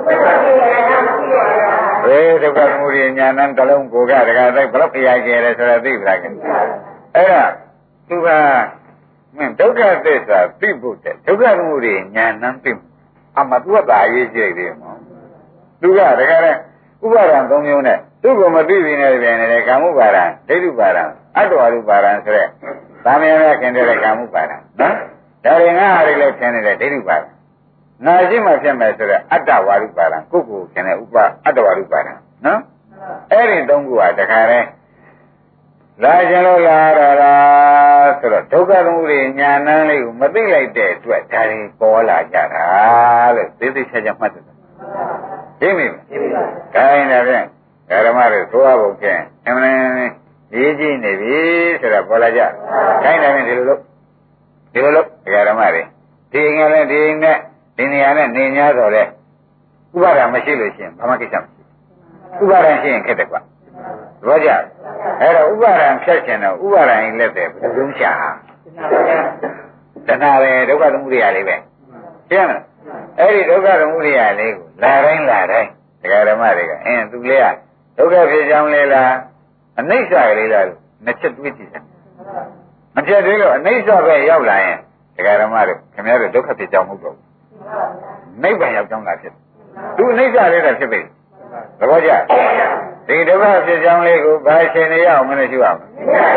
ဘယ်ဒုက္ခသမုဒိညာဏတလုံးကိုကတကသိဘလို့ဖျားကျဲတယ်ဆိုတာသိပလားခင်အဲ့ဒါသူကမင်းဒုက္ခသစ္စာသိဖို့တဲ့ဒုက္ခသမုဒိညာဏသိမှုအမသူကသာရေးကြည့်တယ်မောသူကတကယ်ဥပါဒံသုံးမျိုးနဲ့သူ့ကိုမသိပြီးနေတဲ့ပြန်နေတဲ့ကာမုပါဒံဒိဋ္ဌုပါဒံအတ္တဝါရုပါဒံဆိုတဲ့သာမယနဲ့ခင်တဲ့ကာမုပါဒံနော်ဒါရင်ငါဟာတွေလည်းခင်နေတဲ့ဒိဋ္ဌုပါဒံနာရှိမှဖြစ်မယ်ဆိုတော့အတ္တဝါရုပါဒံကိုယ့်ကိုယ်ခင်တဲ့ဥပအတ္တဝါရုပါဒံနော်အဲ့ဒီသုံးခုဟာတခါတည်းလာကြလို့လာရတာဆိုတော့ဒုက္ခသမုဒိညာဏလေးကိုမသိလိုက်တဲ့အတွက်ဒါတွေပေါ်လာကြတာလို့သိသိချာချာမှတ်တယ်သိမိမလားဒါရင်လည်းပြန်ဓမ္မတွေသိုးရဖို့ကျင်အမှန်ရေးကြည့်နေပြီဆိုတာပေါ်လာကြခိုင်းတယ်ဒီလိုလို့ဒီလိုလို့ဓမ္မတွေဒီငါလည်းဒီနဲ့ဒီနေရာနဲ့နေ냐ဆိုတဲ့ဥပါဒံမရှိလို့ရှိရင်ဘာမှကိစ္စမရှိဥပါဒံရှိရင်ခက်တယ်ကွာသဘောကျအဲ့တော့ဥပါဒံဖြတ်ကျင်တော့ဥပါဒံရင်လက်တယ်ဘယ်လိုရှာတဏှာပဲဒုက္ခသမုဒိယလေးပဲရှင်းမလားအဲ့ဒီဒုက္ခသမုဒိယလေးကိုလာတိုင်းလာတိုင်းဒကာဓမ္မတွေကအင်းသူလေးကဒုက္ခဖြစ်ကြောင်းလေးလားအနိစ္စကလေးလားနှစ်ချက်တွေးကြည့်တယ်မဖြစ်သေးလို့အနိစ္စပဲရောက်လာရင်ဒကာဓမ္မတွေခင်ဗျားတို့ဒုက္ခဖြစ်ကြောင်းမဟုတ်တော့ဘူးနိဗ္ဗာန်ရောက်ကြောင်းလားဖြစ်သူအနိစ္စလေးတော့ဖြစ်ပြီသဘောကျဒီဒုက္ခဖြစ်ကြောင်းလေးကိုဘာရှင်နေရအောင်မလို့ရှိအောင်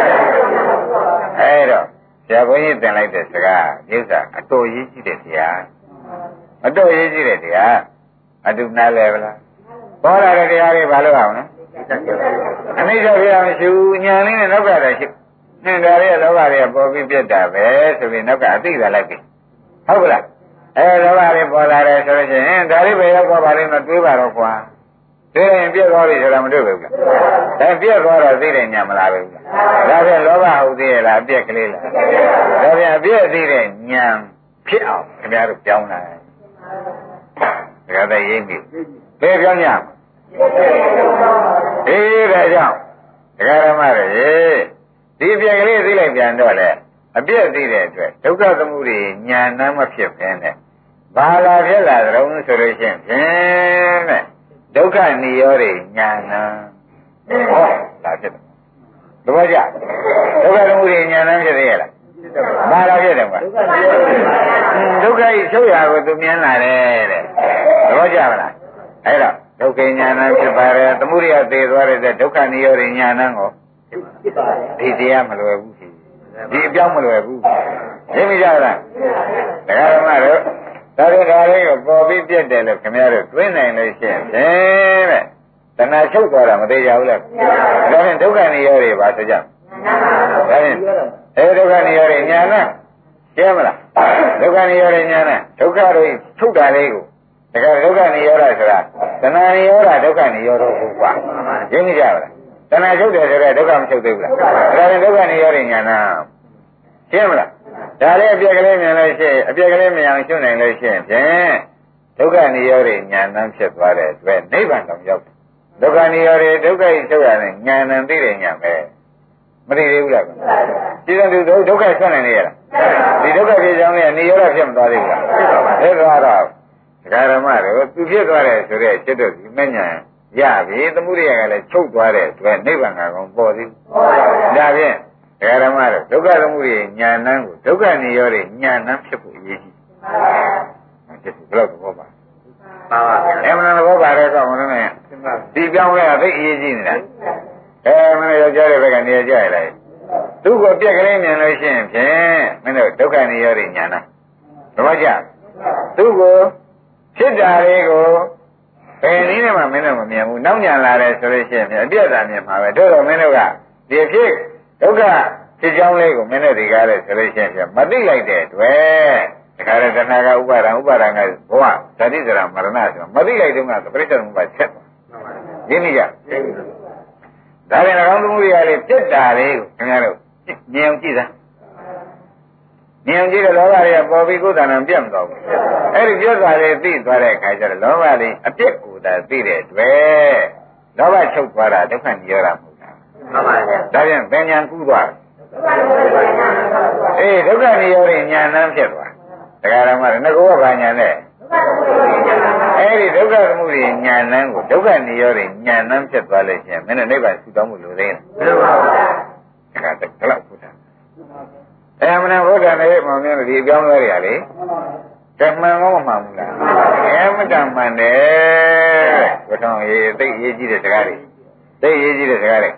အဲ့တော့ဆရာဘုန်းကြီးသင်လိုက်တဲ့စကားဥစ္စာအတော်ရေးကြည့်တဲ့တရားအတော်ရေးကြည့်တဲ့တရားအတူနားလဲဗလားပေါ်လာတဲ့တရားတွေဘာလို့အောင်လဲအနိစ္စဖြစ်အောင်ရှုညာလေးနဲ့နောက်ကတည်းရှုနှင်တာရဲ့လောကတွေကပေါ်ပြီးပြတ်တာပဲဆိုပြီးနောက်ကအသိသာလိုက်ပြီဟုတ်ကလားအဲလောကတွေပေါ်လာတယ်ဆိုလို့ရှိရင်ဒါလေးပဲရောက်သွားပါလိမ့်မယ်တွေးပါတော့ကွာတွေးရင်ပြည့်သွားပြီဆိုတာမတွေ့ဘူးလားဒါပြည့်သွားတော့သိတယ်ညာမလားပဲဒါဖြင့်လောဘဟုတ်သေးရဲ့လားအပြည့်ကလေးလားဒါဖြင့်အပြည့်သိတဲ့ညာဖြစ်အောင်ခင်ဗျားတို့ပြောင်းလာတယ်ဒါကတည်းရိပ်ပြီဘယ်ပြောင်းညာအေးဒါကြောင့်ဒကာရမတွေဒီပြည့်ကလေးသိလိုက်ပြန်တော့လေအပြည့်သိတဲ့အတွက်ဒုက္ခသမုဒိညာဏမဖြစ်ဖ ೇನೆ ဘာလာဖြစ်လာကြုံဆိုလို့ရှိရင်ဖြင့်တဲ့ဒုက္ခនិရောဓညာဏဟောလာဖြစ်တယ်သဘောကျဒုက္ခသမုဒိညာဏဖြစ်သေးရဲ့လားဘာလာဖြစ်တယ်ကွာဒုက္ခဤချုပ်ရာကိုသူမြင်လာတယ်တဲ့သဘောကျမလားအဲ့တော့ဒုက္ခညာဏဖြစ်ပါတယ်သမုဒိယသေသွားတဲ့ဒုက္ခនិရောဓညာဏကိုဖြစ်ပါတယ်ဒီတရားမလွယ်ဘူးဒီအပြောင်းမလွယ်ဘူးသိမိကြလားတရားဓမ္မတို့ဒါတွေဒါလေးကိုပေါ်ပြီးပြတ်တယ်လို့ခင်ဗျားတို့တွင်းနိုင်လို့ရှိရင်ဖြင့်တဲ့တဏှာချုပ်သွားတာမသေးကြဘူးလားဒါဖြင့်ဒုက္ခនិရောဓတွေပါဆိုကြဒါဖြင့်အဲဒုက္ခនិရောဓညာဏရှင်းမလားဒုက္ခនិရောဓညာဏဒုက္ခတွေချုပ်တာလေးကိုဒါကဒုက္ခនិရောဓဆိုတာတဏှာនិရောဓဒုက္ခនិရောဓဟုတ်ကွာသိမိကြလားတဏှာချုပ်တယ်ဆိုတော့ဒုက္ခမချုပ်သေးဘူးလားဒါဖြင့်ဒုက္ခនិရောဓညာဏရှင်းမလားဒါလည်းအပြက်ကလေးမြင်လို့ရှိရင်အပြက်ကလေးမြင်အောင်ရှင်းနိုင်လို့ရှိရင်ဖြင့်ဒုက္ခនិရောဓဉာဏ်နှံဖြစ်သွားတဲ့အတွက်နိဗ္ဗာန်တော်ရောက်တယ်ဒုက္ခនិရောဓဒုက္ခကြီးချုပ်ရတဲ့ဉာဏ်နှံသိတဲ့ဉာဏ်ပဲမသိသေးဘူးလားဒီတော့သူဒုက္ခဆွနိုင်နေရလားဒီဒုက္ခဖြစ်ကြောင်းနဲ့និရောဓဖြစ်မသွားသေးဘူးလားဖြစ်ပါပါဒါကတော့ဒကာရမတို့သူဖြစ်သွားတယ်ဆိုတဲ့จิตတို့ဒီမဉဏ်ရပြီသမှုရိယကလည်းချုပ်သွားတဲ့အတွက်နိဗ္ဗာန်ကကောင်ပေါ်သေးဘူးဒါဖြင့်ဒကာရမတို့ဒုက္ခသမှုရိယဉာဏ်နှံကိုဒုက္ခនិရောဓဉာဏ်နှံဖြစ်ဖို့အရေးကြီးတယ်ဘယ်လိုဘောပါပါပါအဲ့မနာဘောပါတဲ့ကောင်လည်းဒီပြောင်းလဲအသိအရေးကြီးနေတာအဲမင်းယောက်ျားတွေဘက်ကနေရာကြရလိုက်သူ့ကိုပြက်ကလေးမြင်လို့ရှိရင်ဖြင့်မင်းတို့ဒုက္ခនិရောဓဉာဏ်နာသဘောကျသူ့ကိုဖြစ်တာလေးကိုဘယ်နည်းနဲ့မှမင်းတို့မမြင်ဘူးနောက်ညာလာတယ်ဆိုလို့ရှိရင်အပြည့်အစုံမြင်မှာပဲတို့တော့မင်းတို့ကဒီဖြစ်ဒုက္ခဖြစ်ကြောင်းလေးကိုမင်းတို့ဒီကားတယ်ဆိုလို့ရှိရင်မသိလိုက်တဲ့တွေ့ဒါကြတဲ့တဏှာကဥပါဒံဥပါဒံကဘဝဇာတိဇရာမရဏဆိုမသိလိုက်တုန်းကပရိစ္ဆေသမုပ္ပါချက်ရင်းမိကြဒါရင်၎င်းသမုဒိယလေးပြတ်တာလေးကိုခင်ဗျားတို့မြင်အောင်ကြည့်စမ်းမြင်အောင်ကြည့်တဲ့လောဘတွေကပေါ်ပြီးကိုယ်တဏ္ဍာပြတ်မသွားဘူးအဲ့ဒီပြတ်သွားလေးသိသွားတဲ့အခါကျတော့လောဘလေးအပြစ်ကိုယ်သာသိတဲ့တွေ့လောဘချုပ်သွားတာဒုက္ခនិရောဓမဟုတ်လားမှန်ပါဗျာဒါပြန်ပညာကူးသွားတယ်အေးဒုက္ခនិရောဓဉာဏ်နှံဖြစ်သွားတရားဓမ္မတွေငကောကဘာညာနဲ့အဲ့ဒီဒုက္ခသမုဒိယဉာဏ်နှံကိုဒုက္ခនិရောဓဉာဏ်နှံဖြစ်သွားလို့ရှိရင်မင်းတို့နိဗ္ဗာန်ဆူတောင်းမှုလိုသေးလားမလိုပါဘူးဒါကတလောက်ဘုရားအဲမနာဘုရားနဲ့မောင်မြတ်ဒီအကြောင်းလေးတွေဟာလေဓမ္မံကောမမှန်ဘူးလားအဲမတမှန်တယ်ဘုရားရေးသိရေးကြည့်တဲ့စကားတွေသိရေးကြည့်တဲ့စကားတွေ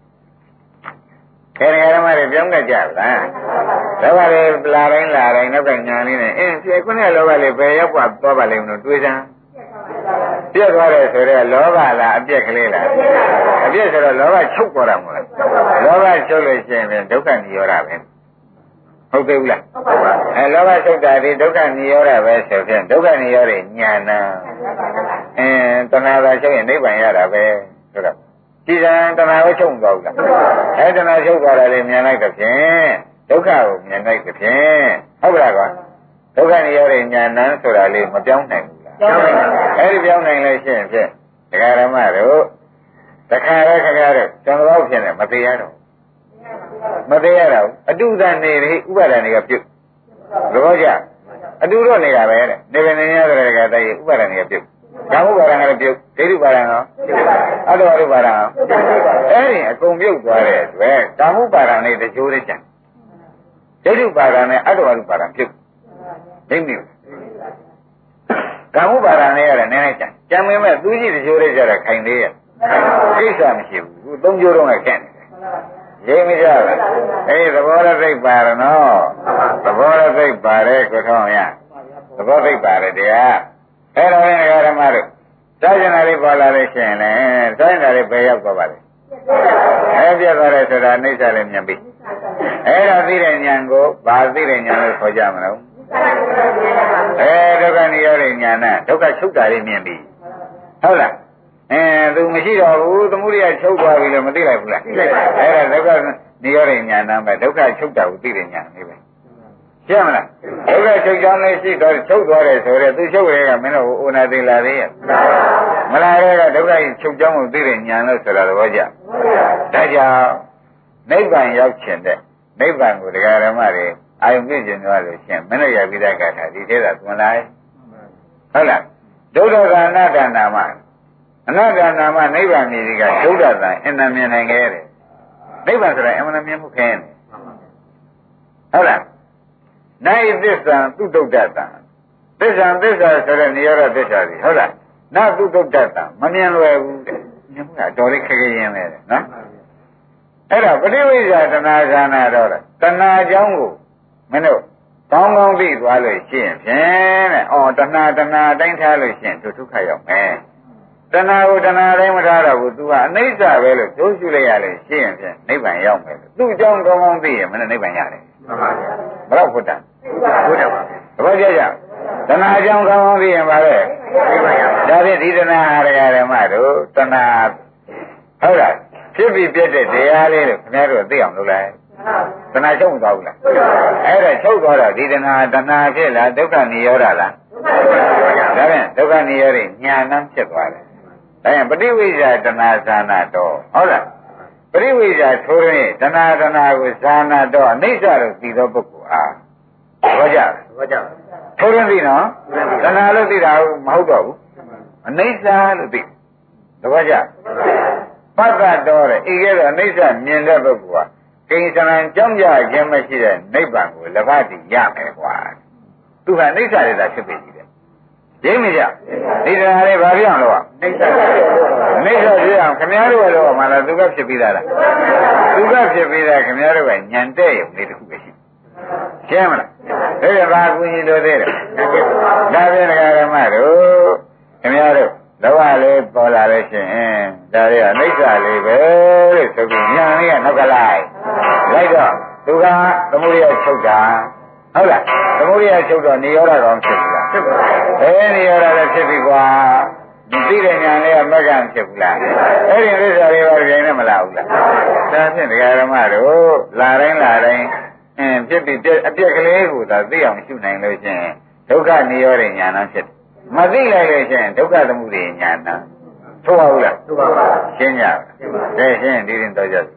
ခေရဓမ္မတွေပြောင်းကြကြလားလောဘလေးလာတိုင်းလာတိုင်းနောက်ကညာလေးနဲ့အင်းဒီခုနဲ့လောဘလေးဘယ်ရောက်သွားသွားပါလိမ့်မလို့တွေးစမ်းပြည့်သွားတယ်ဆိုတော့လောဘလားအပြက်ကလေးလားအပြက်ဆိုတော့လောဘချုပ်သွားတာမဟုတ်လားလောဘချုပ်လို့ရှိရင်ဒုက္ခនិရောဓပဲဟုတ်သေးဘူးလားအဲလောဘချုပ်တာဒီဒုက္ခនិရောဓပဲဆိုဖြင့်ဒုက္ခនិရောဓဉာဏ်နာအင်းတဏှာသာချုပ်ရင်နိဗ္ဗာန်ရတာပဲဆိုတော့ဒီကံတဏှာကိုချုပ်မသွားဘူးလားအဲတဏှာချုပ်သွားတာလေမြင်လိုက်တဲ့ဖြင့်ဒုက္ခကိုမြင်လိုက်တဲ့ဖြင့်ဟုတ်ကဲ့ကွာဒုက္ခនិရောဓဉာဏ်နာဆိုတာလေးမပြောင်းနိုင်ဘူးလားပြောင်းနိုင်ပါဘူးအဲဒီပြောင်းနိုင်လို့ရှိရင်ဖြင့်ဒကာရမတို့တခါရဲခင်ဗျားတို့တန်တော်ဖြစ်နေမသေးရတော့မသေးရတော့အတုဒနေတွေဥပါဒဏ်တွေကပြုတ်သဘောကျအတုတော့နေတာပဲတဲ့နေပင်နေရတဲ့ကတည်းကဥပါဒဏ်တွေကပြုတ်ကာမဥပါဒဏ်ကလည်းပြုတ်ဒိဋ္ဌိပါဒဏ်ရောအတ္တဝိပါဒဏ်ရောအဲ့ဒီအကုန်ပြုတ်သွားတဲ့အတွက်ကာမဥပါဒဏ်လေးတချိုးလေးကျန်ဒိဋ္ဌိပါဒဏ်နဲ့အတ္တဝိပါဒဏ်ပြုတ်သိမ့်ဘူးကာမဥပါဒဏ်လေးရတယ်နည်းနည်းကျန်ကျန်ပေမဲ့သူကြီးတချိုးလေးကျတော့ခိုင်သေးရဲ့ကိစ္စမရှိဘူးသုံးချိုးတော့လည်းခက်နေတယ်ရိပ်မကြလားအေးသဘောရသိပ်ပါရနော်သဘောရသိပ်ပါတယ်ကိုထောင်းရသဘောသိပ်ပါတယ်တရားအဲ့တော့လည်းဓမ္မတို့စာကျင်တာလေးပေါ်လာလို့ရှိရင်လည်းစာကျင်တာလေးပဲရောက်သွားပါလေအဲ့ပြတ်သွားတယ်ဆိုတာအိဋ္ဌာလေးမြင်ပြီအဲ့တော့သိတဲ့ဉာဏ်ကိုဘာသိတဲ့ဉာဏ်လို့ခေါ်ကြမလို့အဲဒုက္ခនិရောဓဉာဏ်နဲ့ဒုက္ခချုပ်တာလေးမြင်ပြီဟုတ်လားအဲသူမရှိတော့ဘူးသမုဒိယချုပ်သွားပြီလို့မသိလိုက်ဘူးလားသိလိုက်ပါဘူးအဲ့ဒါဒုက္ခនិရောဓဉာဏ်နဲ့ပဲဒုက္ခချုပ်တာကိုသိတဲ့ဉာဏ်လေးပဲရှင်းမလားဒုက္ခချုပ်ကြောင်းလေးရှိတော့ချုပ်သွားတယ်ဆိုတော့သူချုပ်ရဲကမင်းတို့အိုနာသေးလာသေးရဲ့မလားရဲကဒုက္ခချုပ်ကြောင်းကိုသိတဲ့ဉာဏ်လို့ဆိုတာသဘောကျဒါကြောင့်နိဗ္ဗာန်ရောက်ခြင်းတဲ့နိဗ္ဗာန်ကိုတရားဓမ္မတွေအာယုံပြည့်ကျင်သွားလို့ရှင်မင်းတို့ရပြီးတဲ့ကထာဒီသေးတာသွန်လိုက်ဟုတ်လားဒုက္ခကအနတ္တနာမအနတ္တနာမနိဗ္ဗာန်မြည်ကဒုက္ခတန်အင်္ဂမြင်နိုင်ခဲ့တယ်နိဗ္ဗာန်ဆိုတာအင်္ဂမြင်မှုခင်းတယ်ဟုတ်လားနိုင်သစ္စာသူတုတ်တတံသစ္စာသစ္စာဆိုတဲ့និရောဓသစ္စာကြီးဟုတ်လားနသူတုတ်တတံမမြင်လွယ်ဘူးတဲ့မြင်မှုကတော်လေးခက်ခဲရင်းပဲတဲ့နော်အဲ့တော့ပဋိဝိဇ္ဇာတဏှာခန္ဓာတော့တဏှာအကြောင်းကိုမင်းတို့ကောင်းကောင်းသိသွားလို့ရှိရင်ဖြင့်တဲ့အော်တဏှာတဏှာအတိုင်းထားလို့ရှိရင်သူဒုက္ခရောက်မယ်တဏှာကိုတဏှာတိုင်းမထားတော့ဘူးသူကအနိစ္စပဲလို့ပြောရှုလိုက်ရလို့ရှိရင်ဖြင့်နိဗ္ဗာန်ရောက်မယ်သူ့အကြောင်းကောင်းကောင်းသိရင်မင်းတို့နိဗ္ဗာန်ရတယ်မှန်ပါဗျာဘယ်တော့ဘုဒ္ဓဘုဒ္ဓပါတပည့်ကြကြတဏှာအကြောင်းကောင်းကောင်းသိရင်ပါလေနိဗ္ဗာန်ရပါဒါဖြင့်ဒီတဏှာဟာတရားဓမ္မတို့တဏှာဟုတ်လားဖြစ်ပြီးပြည့်တဲ့တရားလေးတွေခင်ဗျားတို့သိအောင်လုပ်လိုက်တဏှာချုပ်မသွားဘူးလားအဲ့ဒါချုပ်သွားတော့ဒီတဏှာတဏှာဖြစ်လားဒုက္ခនិရောဓလားဒါဖြင့်ဒုက္ခនិရောဓညာဏဖြစ်သွားတယ်ဒါရင်ပฏิဝိဇ္ဇာတဏှာဇာနာတော့ဟုတ်လားပฏิဝိဇ္ဇာထိုးရင်တဏှာတဏှာကိုဇာနာတော့အနိစ္စလို့သိသောပုဂ္ဂိုလ်အားဘောကြဘောကြထိုးရင်သိနော်တဏှာလို့သိတာမဟုတ်တော့ဘူးအနိစ္စလို့သိသဘောကျပတ္တတော်တဲ့ဤကဲ့သို့အနိစ္စမြင်တဲ့ပုဂ္ဂိုလ်ဟာကိဉ္စံကြောင့်ကြခြင်းမရှိတဲ့နိဗ္ဗာန်ကိုလက်ဖတ်တည်ရမယ်ကွာသူကအနိစ္စရတာဖြစ်ပြီတယ်ရင်းမကြဒီတရားလေးဘာပြောင်းလို့အိဋ္ဌအိဋ္ဌဖြစ်အောင်ခင်ဗျားတို့ရဲ့တော့မှလားသူကဖြစ်ပြီးသားလားသူကဖြစ်ပြီးသားခင်ဗျားတို့ကညံတဲ့ရုံလေးတစ်ခုပဲရှိရှင်းမလားဒါကြဘာကူညီလို့သေးတယ်ဒါပြန်ဓမ္မတို့ခင်ဗျားတို့လောကလေးပေါ်လာလို့ရှိရင်ဒါရီကအနိစ္စလေးပဲလို့ဆိုပြီးညာလေးကနောက်ကလိုက်လိုက်တော့သူကသမုဒိယချုပ်တာဟုတ်လားသမုဒိယချုပ်တော့និရောဓကောင်ဖြစ်ပြီလားဖြစ်ပါဘူးဘယ်និရောဓလည်းဖြစ်ပြီကွာဒီသိတဲ့ညာလေးကမကံဖြစ်ဘူးလားအဲ့ဒီဥစ္စာလေးပါပြိုင်နဲ့မလာဘူးလားဒါဖြင့်ဒကာဓမ္မတို့လာတိုင်းလာတိုင်းအင်းဖြစ်ပြီးအပြက်ကလေးကိုသာသိအောင်ရှုနိုင်လို့ရှိရင်ဒုက္ခនិရောဓညာဏဖြစ်မသိလိုက်လို့ရှိရင်ဒုက္ခသမုဒိယညာဏထိုးပါဘူးလားထိုးပါပါရှင်းကြပါဒါရှင်းဒီရင်တော့ကြ